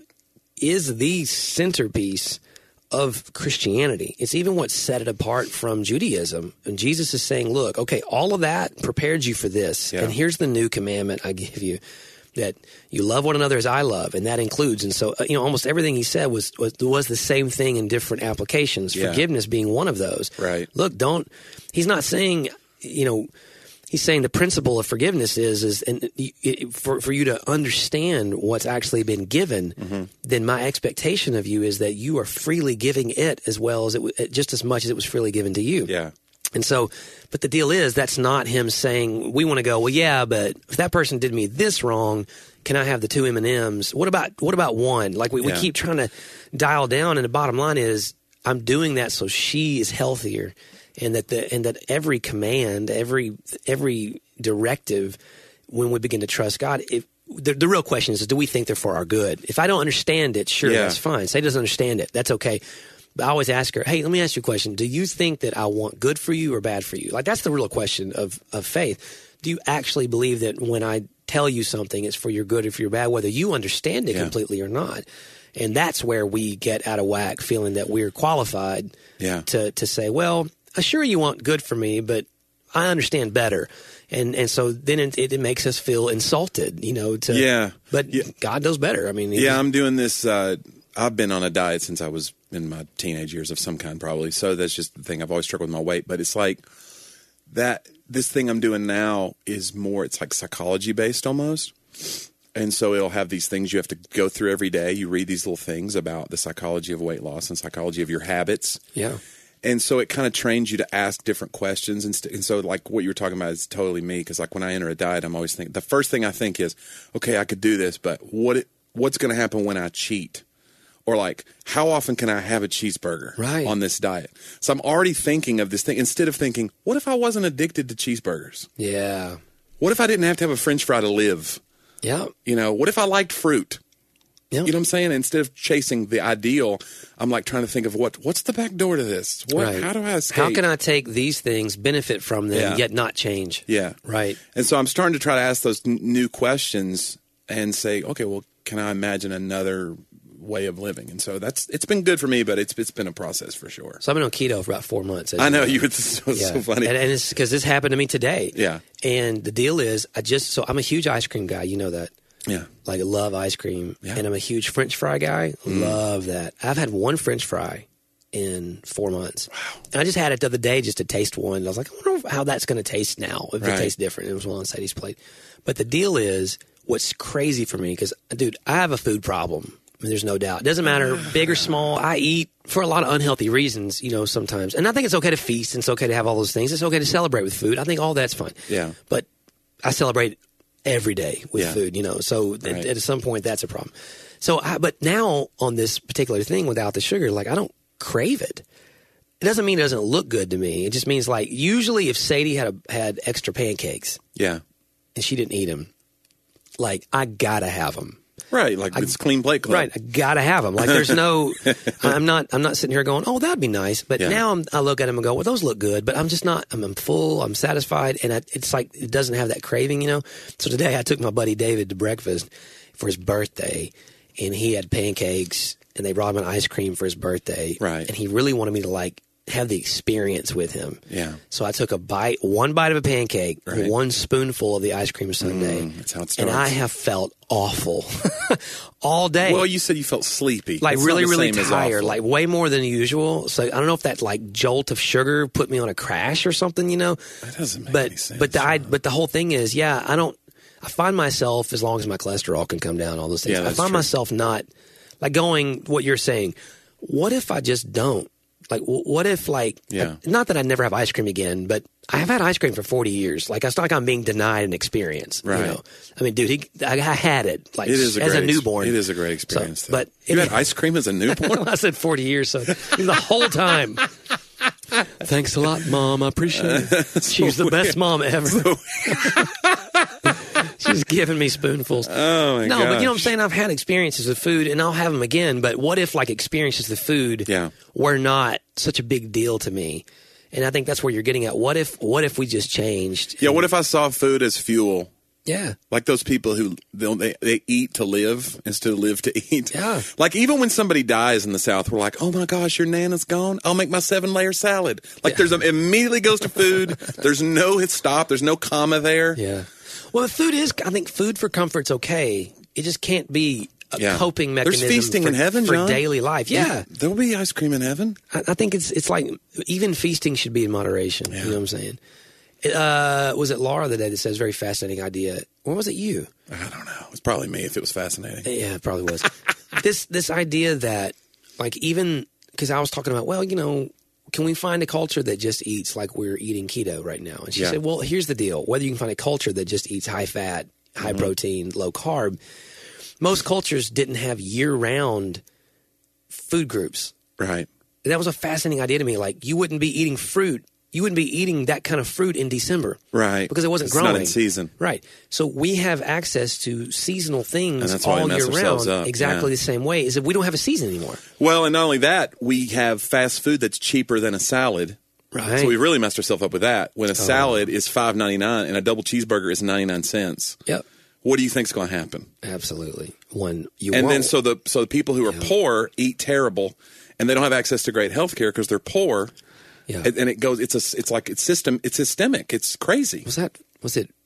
is the centerpiece of Christianity. It's even what set it apart from Judaism. And Jesus is saying, look, okay, all of that prepared you for this. Yeah. And here's the new commandment I give you. That you love one another as I love, and that includes. And so, you know, almost everything he said was was, was the same thing in different applications. Yeah. Forgiveness being one of those. Right. Look, don't. He's not saying, you know, he's saying the principle of forgiveness is is and it, for for you to understand what's actually been given. Mm-hmm. Then my expectation of you is that you are freely giving it as well as it just as much as it was freely given to you. Yeah. And so, but the deal is that's not him saying, we want to go, well, yeah, but if that person did me this wrong, can I have the two M and M's? What about, what about one? Like we, yeah. we keep trying to dial down, and the bottom line is I'm doing that so she is healthier, and that the, and that every command, every, every directive, when we begin to trust God, if, the, the real question is, do we think they're for our good? If I don't understand it, sure, yeah. that's fine. Say doesn't understand it. That's okay. But I always ask her, hey, let me ask you a question. Do you think that I want good for you or bad for you? Like, that's the real question of, of faith. Do you actually believe that when I tell you something, it's for your good or for your bad, whether you understand it yeah. completely or not? And that's where we get out of whack, feeling that we're qualified yeah. to, to say, well, sure you want good for me, but I understand better. And and so then it, it makes us feel insulted, you know. To, yeah. But yeah. God knows better. I mean, yeah, I'm doing this. Uh, I've been on a diet since I was in my teenage years of some kind, probably. So that's just the thing. I've always struggled with my weight. But it's like that. This thing I'm doing now is more, it's like psychology based almost. And so it'll have these things you have to go through every day. You read these little things about the psychology of weight loss and psychology of your habits. Yeah. And so it kind of trains you to ask different questions. And, st- and so like what you were talking about is totally me. Because like when I enter a diet, I'm always thinking, the first thing I think is, okay, I could do this, but what it, what's going to happen when I cheat? Or like, how often can I have a cheeseburger right. on this diet? So I'm already thinking of this thing instead of thinking, what if I wasn't addicted to cheeseburgers? Yeah. What if I didn't have to have a French fry to live? Yeah. You know, what if I liked fruit? Yeah. You know what I'm saying? Instead of chasing the ideal, I'm like trying to think of what what's the back door to this? What, right. How do I escape? How can I take these things, benefit from them, yeah. yet not change? Yeah. Right. And so I'm starting to try to ask those n- new questions and say, okay, well, can I imagine another way of living? And so that's it's been good for me, but it's it's been a process for sure. So I've been on keto for about four months. I know, you. It's so, yeah. so funny, and, and it's because this happened to me today. Yeah. And the deal is, I just so I'm a huge ice cream guy. You know that. Yeah. Like I love ice cream, yeah. and I'm a huge French fry guy. Mm. Love that. I've had one French fry in four months. Wow. And I just had it the other day just to taste one. I was like, I wonder how that's going to taste now. If right. it tastes different. It was one on Sadie's plate. But the deal is, what's crazy for me, because dude, I have a food problem. I mean, there's no doubt. It doesn't matter, big or small. I eat for a lot of unhealthy reasons, you know, sometimes. And I think it's okay to feast, and it's okay to have all those things. It's okay to celebrate with food. I think all that's fine. Yeah. But I celebrate every day with yeah. food, you know. So right. at, at some point, that's a problem. So, I, but now on this particular thing without the sugar, like I don't crave it. It doesn't mean it doesn't look good to me. It just means like usually if Sadie had a, had extra pancakes, yeah, and she didn't eat them, like I gotta have them. Right, like I, it's clean plate club. Right, I gotta have them. Like there's no, I'm not, I'm not sitting here going, oh, that'd be nice. But Yeah. now I'm, I look at them and go, well, those look good. But I'm just not. I'm, I'm full. I'm satisfied, and I, it's like it doesn't have that craving, you know. So today I took my buddy David to breakfast for his birthday, and he had pancakes, and they brought him an ice cream for his birthday. Right. And he really wanted me to like have the experience with him. Yeah. So I took a bite, one bite of a pancake, Right. one spoonful of the ice cream sundae. Mm, that's how it and starts. I have felt awful all day. Well, you said you felt sleepy. Like It's not really, the really same as tired, awful. like way more than usual. So I don't know if that like jolt of sugar put me on a crash or something, you know. That doesn't make but any sense. but the I, but the whole thing is, yeah, I don't. I find myself, as long as my cholesterol can come down, all those things. Yeah, I that's find true. myself not like going. What you're saying. What if I just don't? Like, w- what if like? Yeah. I- not that I never have ice cream again, but I have had ice cream for forty years. Like it's not like I'm being denied an experience. Right. You know? I mean, dude, he, I, I had it like It is a as great a ex- newborn. It is a great experience. So, though. but you it- had ice cream as a newborn. I said forty years, so the whole time. Thanks a lot, Mom. I appreciate it. She's the best mom ever. She's giving me spoonfuls. Oh my no, but you know what I'm gosh. saying? I've had experiences with food, and I'll have them again. But what if, like, experiences with food Yeah. were not such a big deal to me? And I think that's where you're getting at. What if? What if we just changed? Yeah. What if I saw food as fuel? Yeah. Like those people who they, they eat to live instead of live to eat. Yeah. Like even when somebody dies in the South, we're like, oh my gosh, your Nana's gone. I'll make my seven layer salad. Like Yeah. there's a, immediately goes to food. There's no stop. There's no comma there. Yeah. Well, the food is. I think food for comfort's okay. It just can't be a Yeah. coping There's mechanism feasting for, in heaven, for John. daily life. Yeah. There'll be ice cream in heaven. I, I think it's it's like even feasting should be in moderation. Yeah. You know what I'm saying? Uh, was it Laura the day that says very fascinating idea? Or was it you? I don't know. It's probably me if it was fascinating. Yeah, it probably was. this this idea that like even because I was talking about, well, you know, can we find a culture that just eats like we're eating keto right now? And she Yeah. said, well, here's the deal: whether you can find a culture that just eats high fat, high Mm-hmm. protein, low carb, most cultures didn't have year round food groups. Right. And that was a fascinating idea to me. Like you wouldn't be eating fruit. You wouldn't be eating that kind of fruit in December. Right. Because it wasn't It's growing. not in season. Right. So we have access to seasonal things And that's why we all mess year ourselves round. up, Exactly yeah. the same way. Is that we don't have a season anymore. Well, and not only that, we have fast food that's cheaper than a salad. Right. So we really messed ourselves up with that. When a salad is five ninety-nine and a double cheeseburger is ninety-nine cents. Yep. What do you think's going to happen? Absolutely. One you And won't. then so the so the people who are poor eat terrible, and they don't have access to great health care because they're poor. yeah. And, and it goes. It's a. It's like it's system. It's systemic. It's crazy. was that was it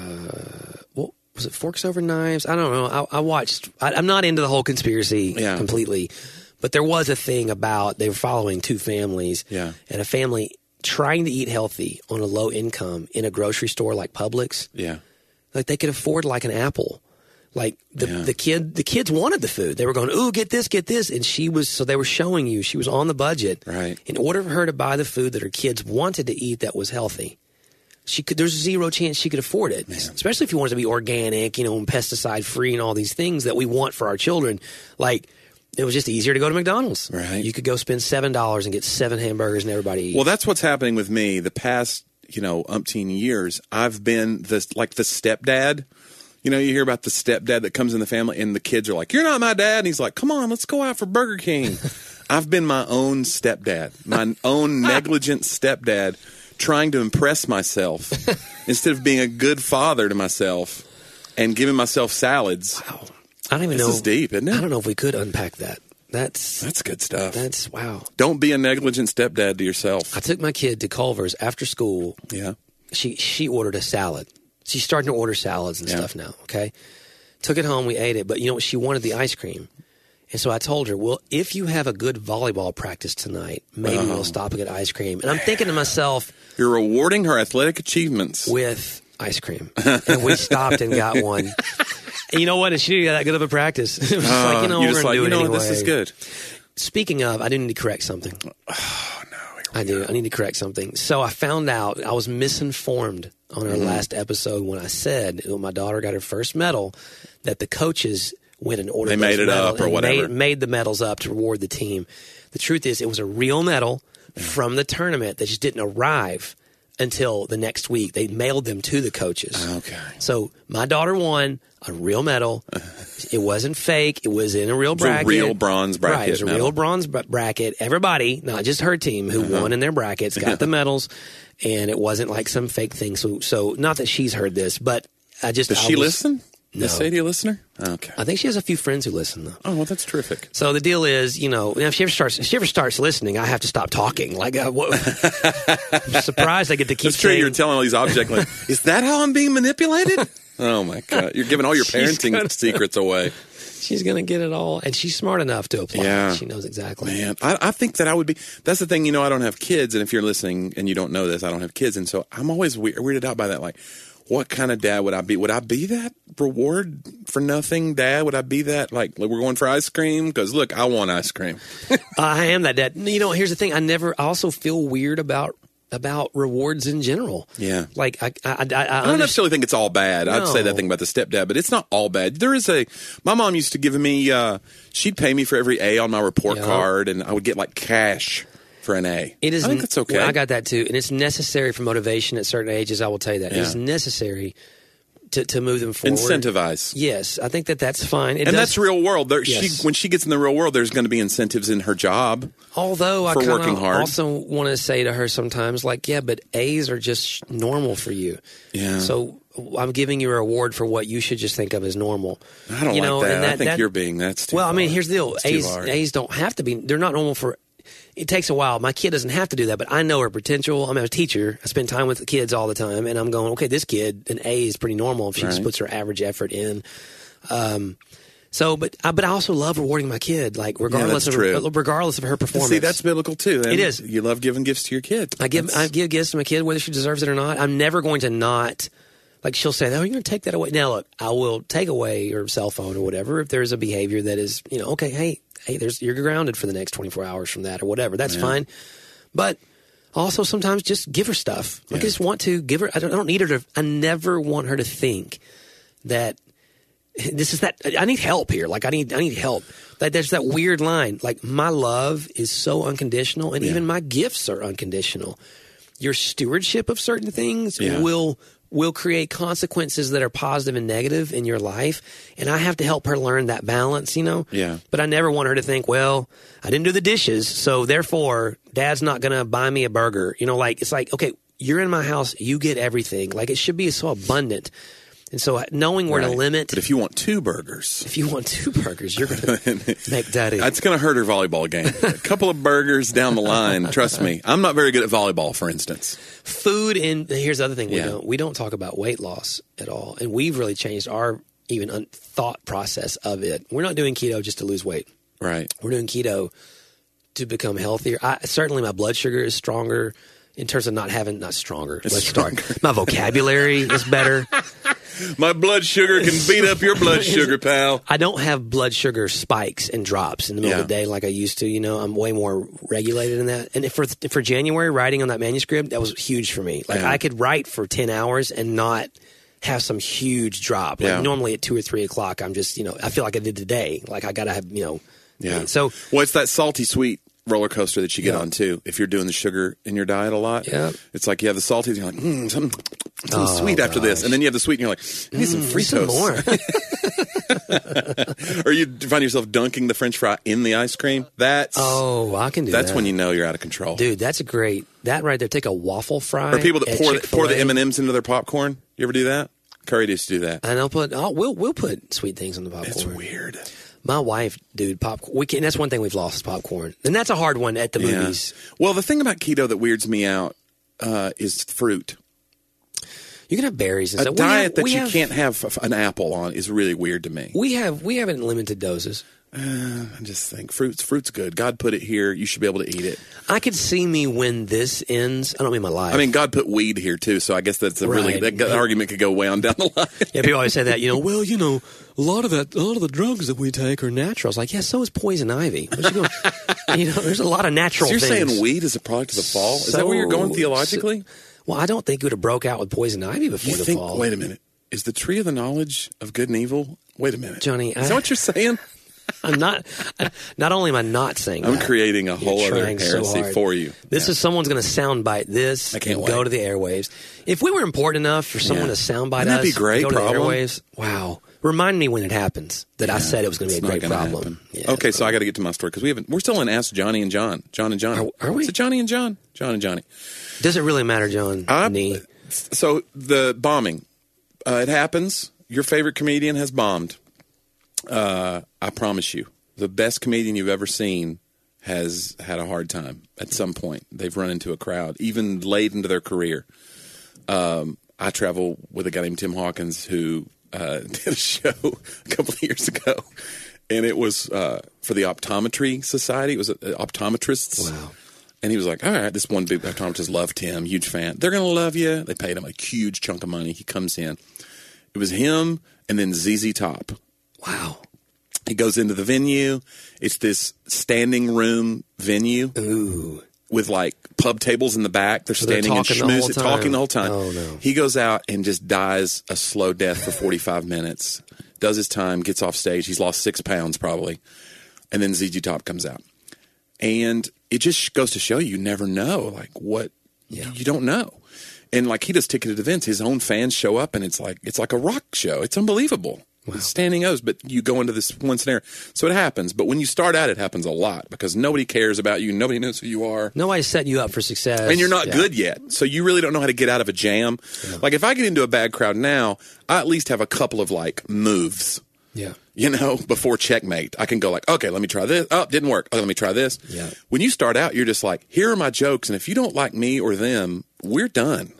uh what was it Forks Over Knives? I don't know. I, I watched I, I'm not into the whole conspiracy Yeah. completely. But there was a thing about they were following two families. Yeah. And a family trying to eat healthy on a low income in a grocery store like Publix. Yeah. Like they could afford like an apple. Like the Yeah. the kid the kids wanted the food. They were going, "Ooh, get this, get this." And she was so they were showing you she was on the budget. Right. In order for her to buy the food that her kids wanted to eat that was healthy. She could there's zero chance she could afford it. Especially if you wanted to be organic, you know, and pesticide free and all these things that we want for our children. Like it was just easier to go to McDonald's. Right. You could go spend seven dollars and get seven hamburgers and everybody eat. Well, that's what's happening with me. The past, you know, umpteen years, I've been the like the stepdad. You know, you hear about the stepdad that comes in the family, and the kids are like, "You're not my dad." And he's like, "Come on, let's go out for Burger King." I've been my own stepdad, my own negligent stepdad, trying to impress myself instead of being a good father to myself and giving myself salads. Wow. I don't even This know. is deep, isn't it? I don't know if we could unpack that. That's That's good stuff. that's wow. Don't be a negligent stepdad to yourself. I took my kid to Culver's after school. Yeah. She she ordered a salad. She's starting to order salads and Yeah. stuff now. Okay, took it home. We ate it, but you know what? She wanted the ice cream, and so I told her, "Well, if you have a good volleyball practice tonight, maybe Oh. we'll stop and get ice cream." And I'm thinking to myself, You're rewarding her athletic achievements. with ice cream, and we stopped and got one. And you know what? And she didn't get that good of a practice. It was just Uh, like, you know, you're we're just gonna like, do you it know, anyway. what, this is good. Speaking of, I do need to correct something. Oh no. here we I do. I need to correct something. So I found out I was misinformed on our Mm-hmm. last episode when I said when my daughter got her first medal that the coaches went and ordered They those made it medals up or and whatever. Made, made the medals up to reward the team. The truth is, it was a real medal from the tournament that just didn't arrive until the next week. They mailed them to the coaches. Okay. So my daughter won a real medal. It wasn't fake. It was in a real bracket. It was a real bronze bracket Right, it was a medal. real bronze bra- bracket. Everybody, not just her team, who Uh-huh. won in their brackets, got the medals, and it wasn't like some fake thing. So, so not that she's heard this, but I just Does I she was- listen? No. Miss Sadie a listener? Okay. I think she has a few friends who listen though. Oh, well, that's terrific. So the deal is, you know, if she ever starts, if she ever starts listening, I have to stop talking. Like, uh, what, I'm surprised I get to keep That's true. saying. You're telling all these objects, like, is that how I'm being manipulated? Oh, my God. You're giving all your She's parenting gonna- secrets away. She's going to get it all, and she's smart enough to apply. Yeah. She knows exactly. Man, I, I think that I would be. That's the thing, you know, I don't have kids, and if you're listening and you don't know this, I don't have kids, and so I'm always we- weirded out by that. Like, what kind of dad would I be? Would I be that reward for nothing dad? Would I be that, like, we're going for ice cream? Because, look, I want ice cream. I am that dad. You know, here's the thing. I never. I also feel weird about about rewards in general. Yeah. Like I, I, I, I, I don't understand. necessarily think it's all bad. I'd say that No. thing about the stepdad, but it's not all bad. There is a, my mom used to give me, uh, she'd pay me for every A on my report Yeah. card, and I would get like cash for an A. It is. I think that's okay. Well, I got that too, and it's necessary for motivation at certain ages. I will tell you that Yeah. it's necessary to to move them forward. Incentivize. Yes, I think that that's fine. It And does- that's real world. There, Yes. she, when she gets in the real world, there's going to be incentives in her job. Although I for kind working of hard. also want to say to her sometimes, like, yeah, but A's are just normal for you. Yeah. So I'm giving you a reward for what you should just think of as normal. I don't you like know, that. and I think you're being that's too well. I mean, far. here's the deal: It's too A's hard. A's don't have to be. They're not normal for. It takes a while. My kid doesn't have to do that, but I know her potential. I'm a teacher. I spend time with the kids all the time, and I'm going, okay, this kid, an A is pretty normal if she just Right. puts her average effort in. Um, so, but I, but I also love rewarding my kid, like regardless that's of true. regardless of her performance. See, that's biblical too. And It is. You love giving gifts to your kid. I give That's- I give gifts to my kid whether she deserves it or not. I'm never going to not like she'll say, "Oh, you're going to take that away." Now, look, I will take away your cell phone or whatever if there's a behavior that is, you know, okay, hey, hey, there's you're grounded for the next twenty-four hours from that or whatever. That's Yeah. fine. But also sometimes just give her stuff. Like, Yeah. I just want to give her. I don't, I don't need her to. I never want her to think that this is that. I need help here. Like I need. I need help. Like there's that weird line. Like my love is so unconditional, and Yeah. even my gifts are unconditional. Your stewardship of certain things Yeah. will will create consequences that are positive and negative in your life, and I have to help her learn that balance. You know. Yeah. But I never want her to think, well, I didn't do the dishes, so therefore, Dad's not going to buy me a burger. You know, like it's like, okay, you're in my house, you get everything. Like it should be so abundant. And so knowing where to Right. limit, But if you want two burgers, if you want two burgers, you're going to make daddy. that's going to hurt her volleyball game. A couple of burgers down the line. Trust me, I'm not very good at volleyball, for instance. Food, and here's the other thing we Yeah. don't we don't talk about weight loss at all, and we've really changed our even un- thought process of it. We're not doing keto just to lose weight. Right. We're doing keto to become healthier. I, certainly, my blood sugar is stronger in terms of not having not stronger. Let's stronger. start. My vocabulary is better. My blood sugar can beat up your blood sugar, pal. I don't have blood sugar spikes and drops in the middle of the Yeah. day like I used to. You know, I'm way more regulated in that. And if for for January, writing on that manuscript, that was huge for me. Like Yeah. I could write for ten hours and not have some huge drop. Like Yeah. normally at two or three o'clock, I'm just you know I feel like I did today. Like I gotta have you know. Yeah. So well, it's that salty sweet roller coaster that you get Yeah. on too. If you're doing the sugar in your diet a lot, Yeah. it's like you have the salty, and you're like, mm, something, something Oh, sweet after this, gosh. and then you have the sweet, and you're like, I need some Mm, some Fritos. more. Or you find yourself dunking the French fry in the ice cream. That's Oh, I can do that's that. when you know you're out of control. Dude, that's a great that right there. Take a waffle fry. Or people that at pour the, pour the Chick-fil-A, M and M's into their popcorn. You ever do that? Curry used to do that. and I'll put. Oh, we'll we'll put sweet things on the popcorn. It's weird. My wife, dude, popcorn. We can. That's one thing we've lost is popcorn, and that's a hard one at the Yeah. movies. Well, the thing about keto that weirds me out uh, is fruit. You can have berries and A stuff. diet we have, that we you have, can't have f- an apple on is really weird to me. We have we have it in limited doses. I just think fruit's fruit's good. God put it here. You should be able to eat it. I could see me when this ends. I don't mean my life. I mean, God put weed here too, so I guess that's a really Right. that, that argument could go way on down the line. yeah, people always say that. You know, well, you know, a lot of that, a lot of the drugs that we take are natural. It's like, yeah, so is poison ivy. What you, going, you know, there's a lot of natural. So you're things. saying weed is a product of the fall? Is that where you're going So- theologically? Well, I don't think it would have broke out with poison ivy before You the think? fall. Wait a minute. Is the tree of the knowledge of good and evil? Wait a minute, Johnny, Is I- that what you're saying? I'm not. Not only am I not saying I'm that, creating a whole other trying so heresy hard. for you. This Yeah. is someone's going to soundbite this I can't and wait. go to the airwaves. If we were important enough for someone Yeah. to soundbite Wouldn't that us, be great go to problem? the airwaves. Wow. Remind me when it happens that I said it was going to be It's a not great gonna problem. happen. Yeah, okay, so I got to get to my story because we haven't. We're still in Ask Johnny and John. John and Johnny. Are- are we? Is it Johnny and John? John and Johnny. Does it really matter, John? I- Nee? So the bombing, uh, it happens. Your favorite comedian has bombed. Uh, I promise you, the best comedian you've ever seen has had a hard time at some point. They've run into a crowd, even late into their career. Um, I travel with a guy named Tim Hawkins who uh, did a show a couple of years ago, and it was uh, for the Optometry Society. It was uh, optometrists. Wow. And he was like, all right, this one big optometrist loved him, huge fan. They're going to love you. They paid him a huge chunk of money. He comes in. It was him and then Z Z Top. Wow. He goes into the venue. It's this standing room venue Ooh. with like pub tables in the back. They're So they're standing and talking the whole schmoozing, time. talking the whole time. Oh, no. He goes out and just dies a slow death for forty-five minutes, does his time, gets off stage. He's lost six pounds probably. And then Z Z Top comes out. And it just goes to show you, you never know, like what, Yeah. you don't know. And like he does ticketed events, his own fans show up and it's like, it's like a rock show. It's unbelievable. Wow. It's standing O's, but you go into this one scenario. So it happens. But when you start out, it happens a lot because nobody cares about you. Nobody knows who you are. Nobody set you up for success. And you're not Yeah. good yet. So you really don't know how to get out of a jam. Like if I get into a bad crowd now, I at least have a couple of like moves. Yeah. You know, before checkmate, I can go like, okay, let me try this. Oh, didn't work. Oh, let me try this. Yeah. When you start out, you're just like, here are my jokes. And if you don't like me or them, we're done.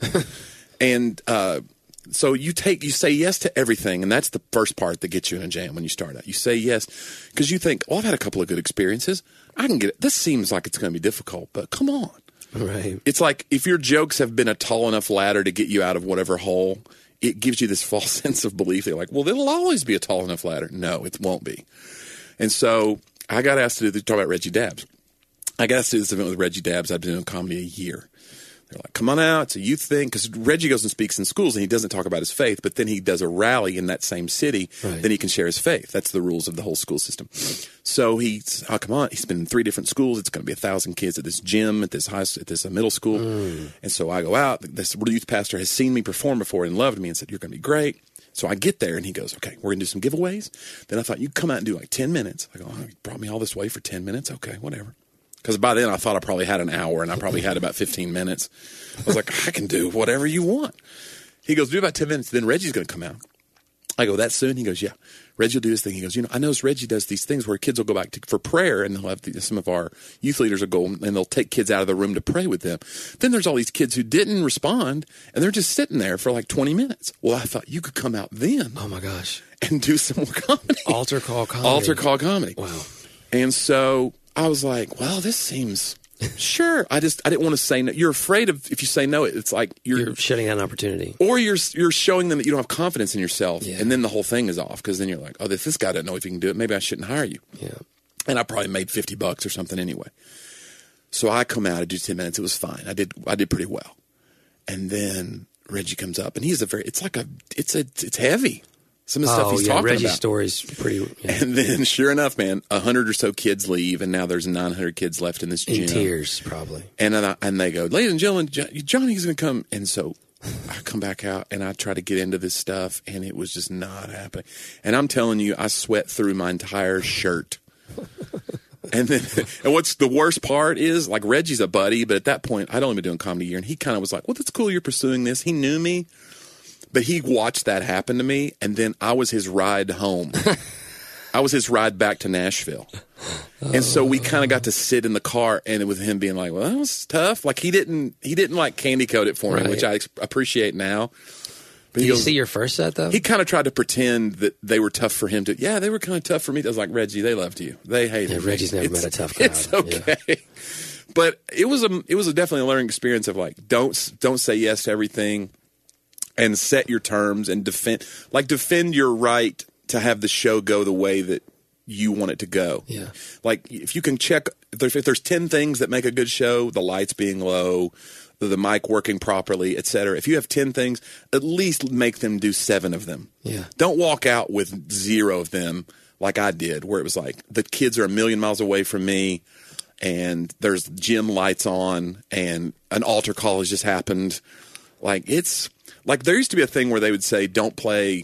and uh, so you take, you say yes to everything. And that's the first part that gets you in a jam when you start out. You say yes because you think, oh, I've had a couple of good experiences. I can get it. This seems like it's going to be difficult, but come on. Right. It's like if your jokes have been a tall enough ladder to get you out of whatever hole, it gives you this false sense of belief. They're like, well, there'll always be a tall enough ladder. No, it won't be. And so I got asked to do, talk about Reggie Dabbs. I got asked to do this event with Reggie Dabbs. I've been doing comedy a year. They're like, come on out. It's a youth thing. Because Reggie goes and speaks in schools and he doesn't talk about his faith, but then he does a rally in that same city. Right. Then he can share his faith. That's the rules of the whole school system. So he's, oh, come on. He's been in three different schools. It's going to be a thousand kids at this gym, at this high, at this uh, middle school. Mm. And so I go out. This youth pastor has seen me perform before and loved me and said, you're going to be great. So I get there and he goes, okay, we're going to do some giveaways. Then I thought, you come out and do like ten minutes. I go, oh, you brought me all this way for ten minutes? Okay, whatever. Because by then I thought I probably had an hour and I probably had about fifteen minutes. I was like, I can do whatever you want. He goes, do about ten minutes. Then Reggie's going to come out. I go, that soon? He goes, yeah. Reggie will do his thing. He goes, you know, I notice Reggie does these things where kids will go back to, for prayer and they'll have the, some of our youth leaders will go and they'll take kids out of the room to pray with them. Then there's all these kids who didn't respond and they're just sitting there for like twenty minutes. Well, I thought you could come out then Oh my gosh. and do some more comedy. Altar call comedy. Altar call comedy. Wow. And so I was like, well, this seems sure. I just, I didn't want to say no. You're afraid of, if you say no, it's like you're, You're shutting down an opportunity. or you're, you're showing them that you don't have confidence in yourself. Yeah. And then the whole thing is off. Cause then you're like, oh, if this guy doesn't know if he can do it, maybe I shouldn't hire you. Yeah. And I probably made fifty bucks or something anyway. So I come out, I do ten minutes. It was fine. I did, I did pretty well. And then Reggie comes up and he's a very, it's like a, it's a, it's heavy. Some of the Oh stuff he's yeah, talking Reggie's about. story's pretty yeah. And then, sure enough, man, a hundred or so kids leave, and now there's nine hundred kids left in this in gym. tears probably. And I, and they go, ladies and gentlemen, Jo- Johnny's going to come. And so I come back out, and I try to get into this stuff, and it was just not happening. And I'm telling you, I sweat through my entire shirt. And then, and what's the worst part is, like, Reggie's a buddy, but at that point, I'd only been doing comedy a year, and he kind of was like, well, that's cool you're pursuing this. He knew me. But he watched that happen to me, and then I was his ride home. I was his ride back to Nashville. And so we kind of got to sit in the car, and with him being like, well, that was tough. Like, he didn't he didn't like candy coat it for me, Right. which I ex- appreciate now. But Did he you goes, see your first set though? he kind of tried to pretend that they were tough for him to, yeah, they were kind of tough for me. I was like, Reggie, they loved you. They hated Yeah, me. Reggie's never It's- met a tough crowd. It's okay. But it was a it was a definitely a learning experience of like, don't don't say yes to everything. And set your terms and defend, like defend your right to have the show go the way that you want it to go. Yeah. Like if you can check, if there's, if there's ten things that make a good show, the lights being low, the, the mic working properly, et cetera. If you have ten things, at least make them do seven of them. Yeah. Don't walk out with zero of them. like I did, where it was like the kids are a million miles away from me, and there's gym lights on, and an altar call has just happened. Like it's like there used to be a thing where they would say, "Don't play."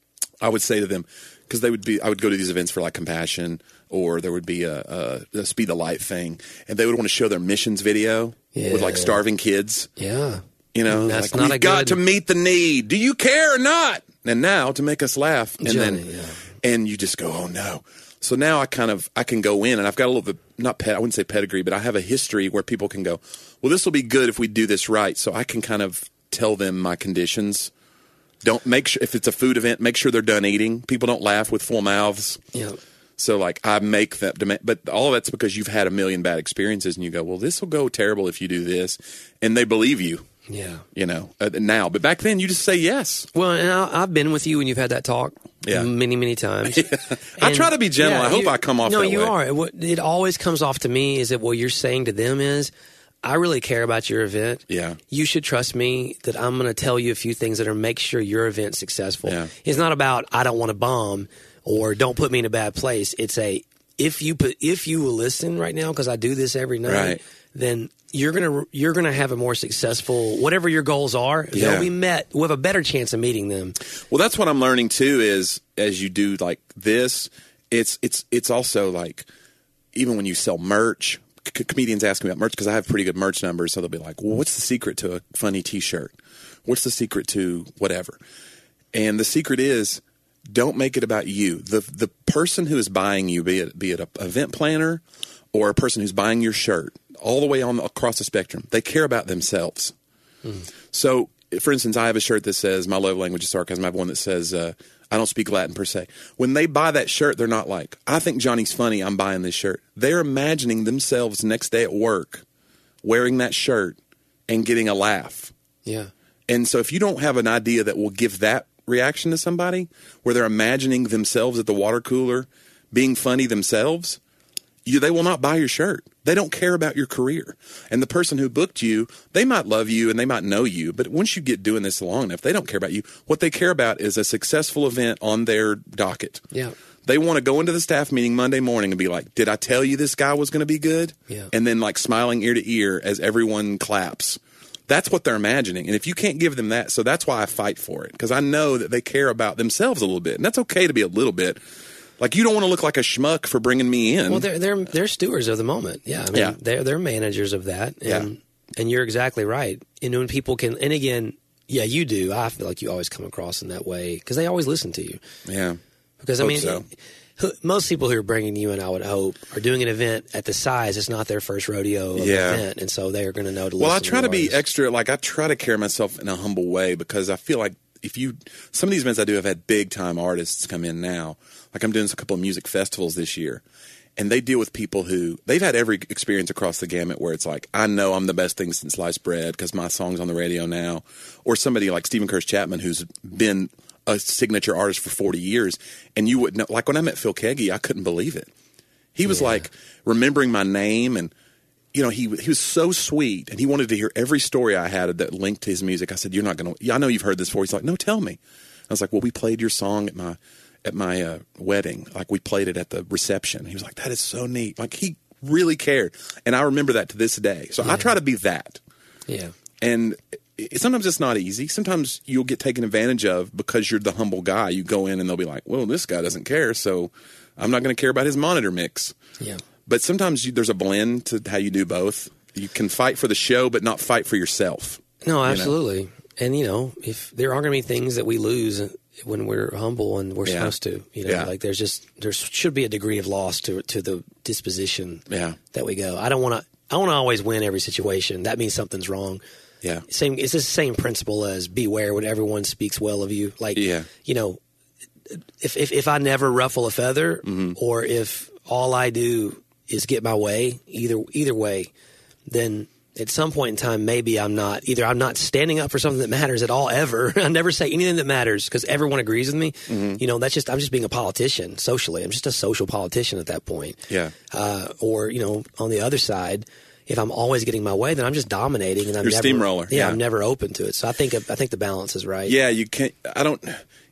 I would say to them, because they would be, I would go to these events for like Compassion, or there would be a, a, a Speed the Light thing, and they would want to show their missions video Yeah. with like starving kids. Yeah. You know, That's like, not we've a got good- to meet the need. Do you care or not? And now to make us laugh, and Johnny, then yeah. and you just go, oh no. So now I kind of I can go in, and I've got a little bit not pet I wouldn't say pedigree, but I have a history where people can go, well, this will be good if we do this right. So I can kind of tell them my conditions. Don't make sure if it's a food event, make sure they're done eating. People don't laugh with full mouths. Yeah. So like I make that demand, but all of that's because you've had a million bad experiences, and you go, well, this will go terrible if you do this, and they believe you. Yeah. You know, uh, now, but back then you just say yes. Well, and I, I've been with you when you've had that talk Yeah. many, many times. I And, try to be gentle. yeah, I hope you- I come off No, that you way. are. It, what- it always comes off to me is that what you're saying to them is, I really care about your event. Yeah. You should trust me that I'm going to tell you a few things that are make sure your event's successful. Yeah. It's not about I don't want to bomb or don't put me in a bad place. It's a if you put if you will listen right now, because I do this every night, Right. then you're gonna you're gonna have a more successful whatever your goals are. Yeah. They'll be met. We'll have a better chance of meeting them. Well, that's what I'm learning too. Is as you do like this, it's it's it's also like even when you sell merch. C- comedians ask me about merch because I have pretty good merch numbers. So they'll be like, well, what's the secret to a funny T-shirt? What's the secret to whatever? And the secret is don't make it about you. The the person who is buying you, be it be it a event planner or a person who's buying your shirt, all the way on across the spectrum, they care about themselves. Mm. So, for instance, I have a shirt that says "My love language is sarcasm." I have one that says uh, "I don't speak Latin per se." When they buy that shirt, they're not like, "I think Johnny's funny. I'm buying this shirt." They're imagining themselves next day at work wearing that shirt and getting a laugh. Yeah. And so, if you don't have an idea that will give that reaction to somebody, where they're imagining themselves at the water cooler being funny themselves, you, they will not buy your shirt. They don't care about your career. And the person who booked you, they might love you and they might know you, but once you get doing this long enough, they don't care about you. What they care about is a successful event on their docket. Yeah. They want to go into the staff meeting Monday morning and be like, did I tell you this guy was going to be good? Yeah. And then like smiling ear to ear as everyone claps. That's what they're imagining. And if you can't give them that, so that's why I fight for it, because I know that they care about themselves a little bit. And that's okay to be a little bit. Like, you don't want to look like a schmuck for bringing me in. Well, they're they're they're stewards of the moment. Yeah, I mean, Yeah. they're they're managers of that. And Yeah. and you're exactly right. And when people can, and again, yeah, you do. I feel like you always come across in that way because they always listen to you. Yeah. Because I Hope mean, so. who- most people who are bringing you in, I would hope, are doing an event at the size. It's not their first rodeo of Yeah. an event, and so they're going to know to listen. Well, I try to be yours. extra, like, I try to carry myself in a humble way because I feel like if you, some of these events I do have had big time artists come in now. Like, I'm doing a couple of music festivals this year, and they deal with people who, they've had every experience across the gamut where it's like, I know I'm the best thing since sliced bread because my song's on the radio now. Or somebody like Stephen Curtis Chapman who's been a signature artist for forty years, and you wouldn't know, like when I met Phil Keggy, I couldn't believe it. He was Yeah. like remembering my name, and you know, he he was so sweet, and he wanted to hear every story I had that linked to his music. I said, "You're not going to. I know you've heard this before." He's like, "No, tell me." I was like, "Well, we played your song at my at my uh, wedding. Like, we played it at the reception." He was like, "That is so neat." Like, he really cared, and I remember that to this day. So I try to be that. Yeah. And it, sometimes it's not easy. Sometimes you'll get taken advantage of because you're the humble guy. You go in and they'll be like, well, this guy doesn't care, so I'm not going to care about his monitor mix. Yeah. But sometimes you, there's a blend to how you do both. You can fight for the show, but not fight for yourself. No, absolutely. And, you know, if there are going to be things that we lose when we're humble and we're Yeah. supposed to, you know, Yeah. like there's just, there should be a degree of loss to to the disposition Yeah. that we go. I don't want to, I want to always win every situation. That means something's wrong. Yeah. Same, it's the same principle as beware when everyone speaks well of you. Like, Yeah. you know, if, if, if I never ruffle a feather Mm-hmm. or if all I do is get my way, either, either way, then at some point in time, maybe I'm not, either I'm not standing up for something that matters at all ever. I never say anything that matters because everyone agrees with me. Mm-hmm. You know, that's just, I'm just being a politician socially. I'm just a social politician at that point. Yeah. Uh, or, you know, on the other side, if I'm always getting my way, then I'm just dominating and I'm You're a never, steamroller, Yeah, yeah. I'm never open to it. So I think, I think the balance is right. Yeah, you can't. I don't. It,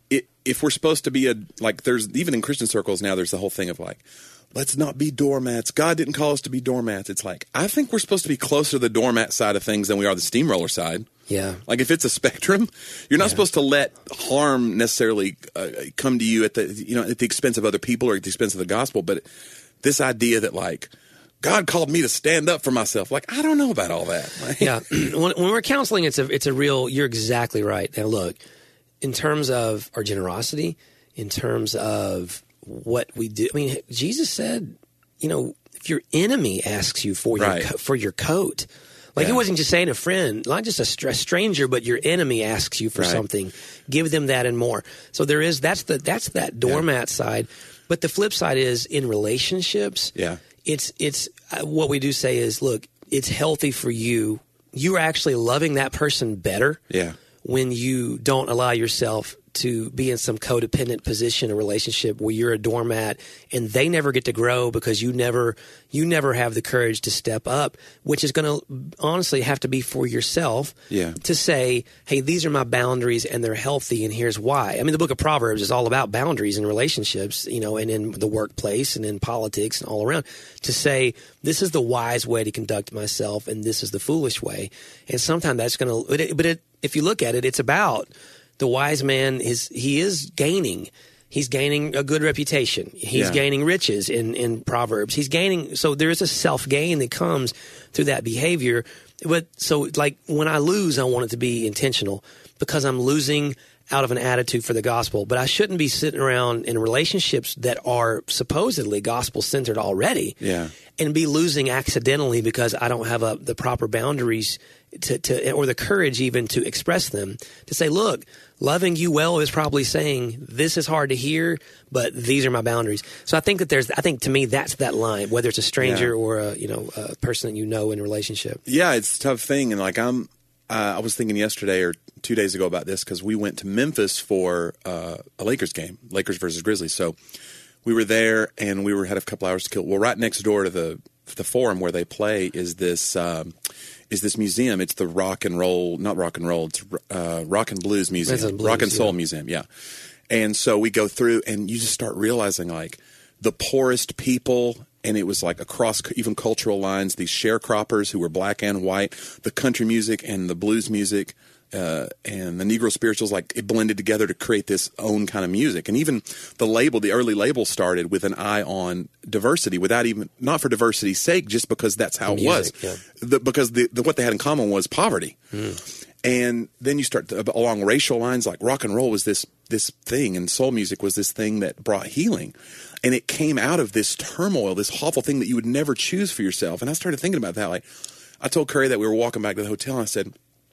if we're supposed to be a, like there's, even in Christian circles now, there's the whole thing of like, let's not be doormats. God didn't call us to be doormats. It's like, I think we're supposed to be closer to the doormat side of things than we are the steamroller side. Yeah. Like if it's a spectrum, you're not Yeah. supposed to let harm necessarily uh, come to you at the, you know, at the expense of other people or at the expense of the gospel. But this idea that like, God called me to stand up for myself. Like, I don't know about all that. Like, Yeah. when, when we're counseling, it's a, it's a real, you're exactly right. Now look, in terms of our generosity, in terms of what we do, I mean, Jesus said, you know, if your enemy asks you for your, Right. co- for your coat, like Yeah. he wasn't just saying a friend, not just a, str- a stranger, but your enemy asks you for Right. something, give them that and more. So there is, that's the, that's that doormat side. But the flip side is in relationships. Yeah. It's, it's, uh, what we do say is, look, it's healthy for you. You're actually loving that person better Yeah. when you don't allow yourself to be in some codependent position or relationship where you're a doormat and they never get to grow because you never you never have the courage to step up, which is going to honestly have to be for yourself. Yeah. To say, hey, these are my boundaries and they're healthy and here's why. I mean, the book of Proverbs is all about boundaries in relationships, you know, and in the workplace and in politics and all around, to say this is the wise way to conduct myself and this is the foolish way. And sometimes that's going to, but, it, but it, if you look at it, it's about the wise man is, he is gaining. He's gaining a good reputation. He's Yeah. gaining riches in, in Proverbs. He's gaining, so there is a self-gain that comes through that behavior. But so like when I lose, I want it to be intentional because I'm losing out of an attitude for the gospel. But I shouldn't be sitting around in relationships that are supposedly gospel-centered already Yeah. and be losing accidentally because I don't have a, the proper boundaries to, to, or the courage even to express them, to say, look, loving you well is probably saying this is hard to hear, but these are my boundaries. So I think that there's, I think to me, that's that line, whether it's a stranger Yeah. or a, you know, a person that you know in a relationship. Yeah, it's a tough thing. And like I'm, uh, I was thinking yesterday or two days ago about this because we went to Memphis for uh, a Lakers game, Lakers versus Grizzlies. So we were there and we were had a couple hours to kill. Well, right next door to the the forum where they play is this um, is this museum. It's the rock and roll, not rock and roll. It's uh, rock and blues museum, It's a blues, rock and soul yeah. museum. Yeah. And so we go through and you just start realizing like the poorest people. And it was like across even cultural lines, these sharecroppers who were black and white, the country music and the blues music uh, and the Negro spirituals, like it blended together to create this own kind of music. And even the label, the early label started with an eye on diversity without even, not for diversity's sake, just because that's how The it was. music, yeah. The, because the, the, what they had in common was poverty. Mm. And then you start to, along racial lines, like rock and roll was this this thing, and soul music was this thing that brought healing. And it came out of this turmoil, this awful thing that you would never choose for yourself. And I started thinking about that. Like, I told Curry that we were walking back to the hotel, and I said,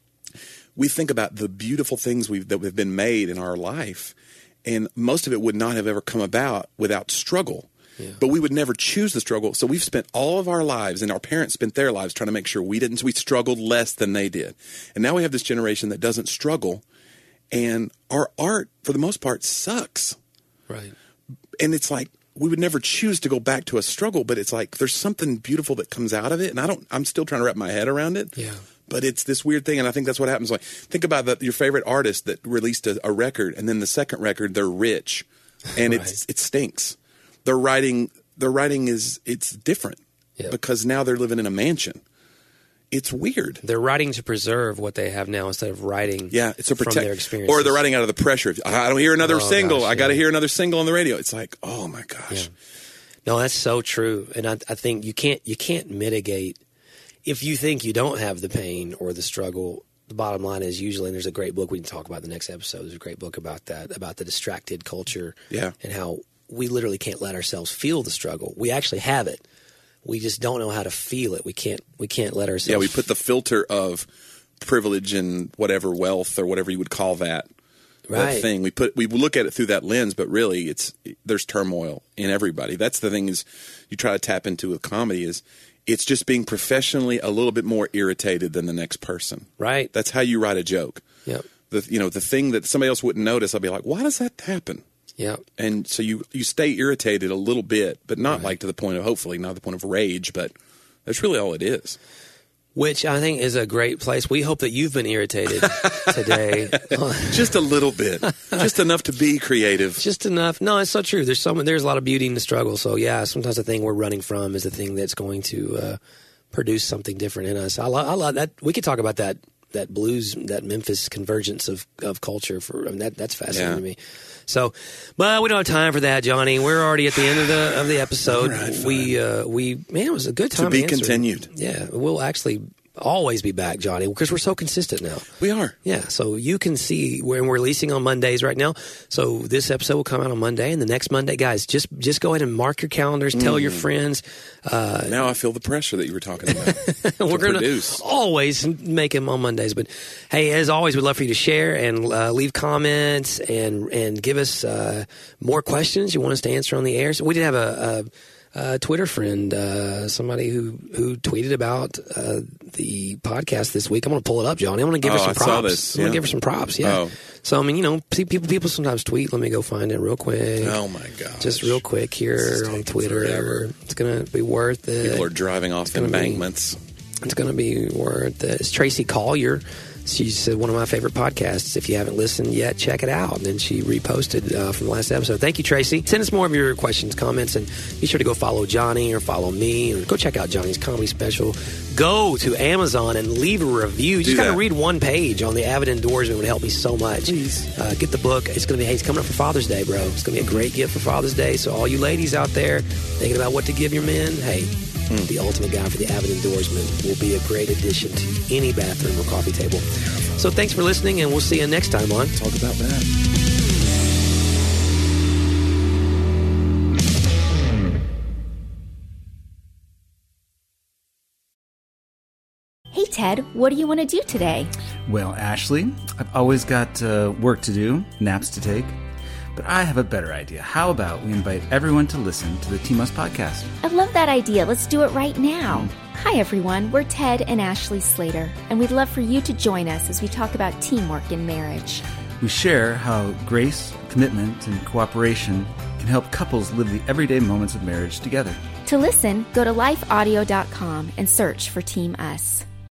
we think about the beautiful things we've, that have been made in our life, and most of it would not have ever come about without struggle. Yeah. But we would never choose the struggle. So we've spent all of our lives, and our parents spent their lives trying to make sure we didn't. So we struggled less than they did. And now we have this generation that doesn't struggle, and our art, for the most part, sucks. Right. And it's like we would never choose to go back to a struggle, but it's like there's something beautiful that comes out of it. And I don't, I'm still trying to wrap my head around it. Yeah. But it's this weird thing, and I think that's what happens. Like, think about the, your favorite artist that released a, a record, and then the second record, they're rich, and Right. it's it stinks. Their writing, their writing is it's different Yeah. because now they're living in a mansion. It's weird. They're writing to preserve what they have now instead of writing Yeah, it's a from protect, their experiences. or they're writing out of the pressure. Of, I don't hear another Oh, single. gosh, I got to yeah. hear another single on the radio. It's like, oh my gosh. Yeah. No, that's so true, and I, I think you can't you can't mitigate if you think you don't have the pain or the struggle. The bottom line is usually, and there's a great book we can talk about in the next episode. There's a great book about that, about the distracted culture, Yeah. and how we literally can't let ourselves feel the struggle. We actually have it. We just don't know how to feel it. We can't. We can't let ourselves. Yeah, we put the filter of privilege and whatever wealth or whatever you would call that, that Right. thing. We put we look at it through that lens, but really, it's there's turmoil in everybody. That's the thing is, you try to tap into with comedy is, it's just being professionally a little bit more irritated than the next person. Right. That's how you write a joke. Yep. The you know the thing that somebody else wouldn't notice, I'll be like, why does that happen? Yep. And so you you stay irritated a little bit, but not Right. like to the point of hopefully not the point of rage, but that's really all it is. which I think is a great place. We hope that you've been irritated today. Just a little bit. Just enough to be creative. Just enough. No, it's so true. There's so there's a lot of beauty in the struggle. So, yeah, sometimes the thing we're running from is the thing that's going to uh, produce something different in us. I love, I love that. We could talk about that that blues, that Memphis convergence of, of culture. For I mean, that That's fascinating yeah. to me. So, but we don't have time for that, Johnny. We're already at the end of the of the episode. Right, we uh, we man, it was a good time to be answering. continued. Yeah, we'll actually always be back, Johnny, because we're so consistent now. We are. Yeah, so you can see when we're releasing on Mondays right now. So this episode will come out on Monday, and the next Monday, guys, just just go ahead and mark your calendars. Tell mm. your friends. Uh, now I feel the pressure that you were talking about. we're going to always make them on Mondays. But hey, as always, we'd love for you to share and uh, leave comments and and give us uh, more questions you want us to answer on the air. So we did have a. a Uh, Twitter friend, uh, somebody who, who tweeted about uh, the podcast this week. I'm going to pull it up, Johnny. I'm going to give oh, her some I props. Saw this. I'm going to yeah. give her some props. Yeah. Oh. So I mean, you know, people people sometimes tweet. Let me go find it real quick. Oh my gosh. Just real quick here on Twitter. Forever. It's going to be worth it. People are driving off it's embankments. Be, it's going to be worth it. It's Tracy Collier. She's one of my favorite podcasts. If you haven't listened yet, check it out. And then she reposted uh, from the last episode. Thank you, Tracy. Send us more of your questions, comments, and be sure to go follow Johnny or follow me or go check out Johnny's comedy special. Go to Amazon and leave a review. You just got to read one page on the Avid Endorsement. It would help me so much. Uh, get the book. It's going to be, hey, it's coming up for Father's Day, bro. It's going to be a great gift for Father's Day. So all you ladies out there thinking about what to give your men, hey, mm. the ultimate guide for the Avid Endorsement will be a great addition to any bathroom or coffee table. So thanks for listening, and we'll see you next time on Talk About That. Hey, Ted, what do you want to do today? Well, Ashley, I've always got uh, work to do, naps to take. But I have a better idea. How about we invite everyone to listen to the Team Us podcast? I love that idea. Let's do it right now. Hi, everyone. We're Ted and Ashley Slater, and we'd love for you to join us as we talk about teamwork in marriage. We share how grace, commitment, and cooperation can help couples live the everyday moments of marriage together. To listen, go to life audio dot com and search for Team Us.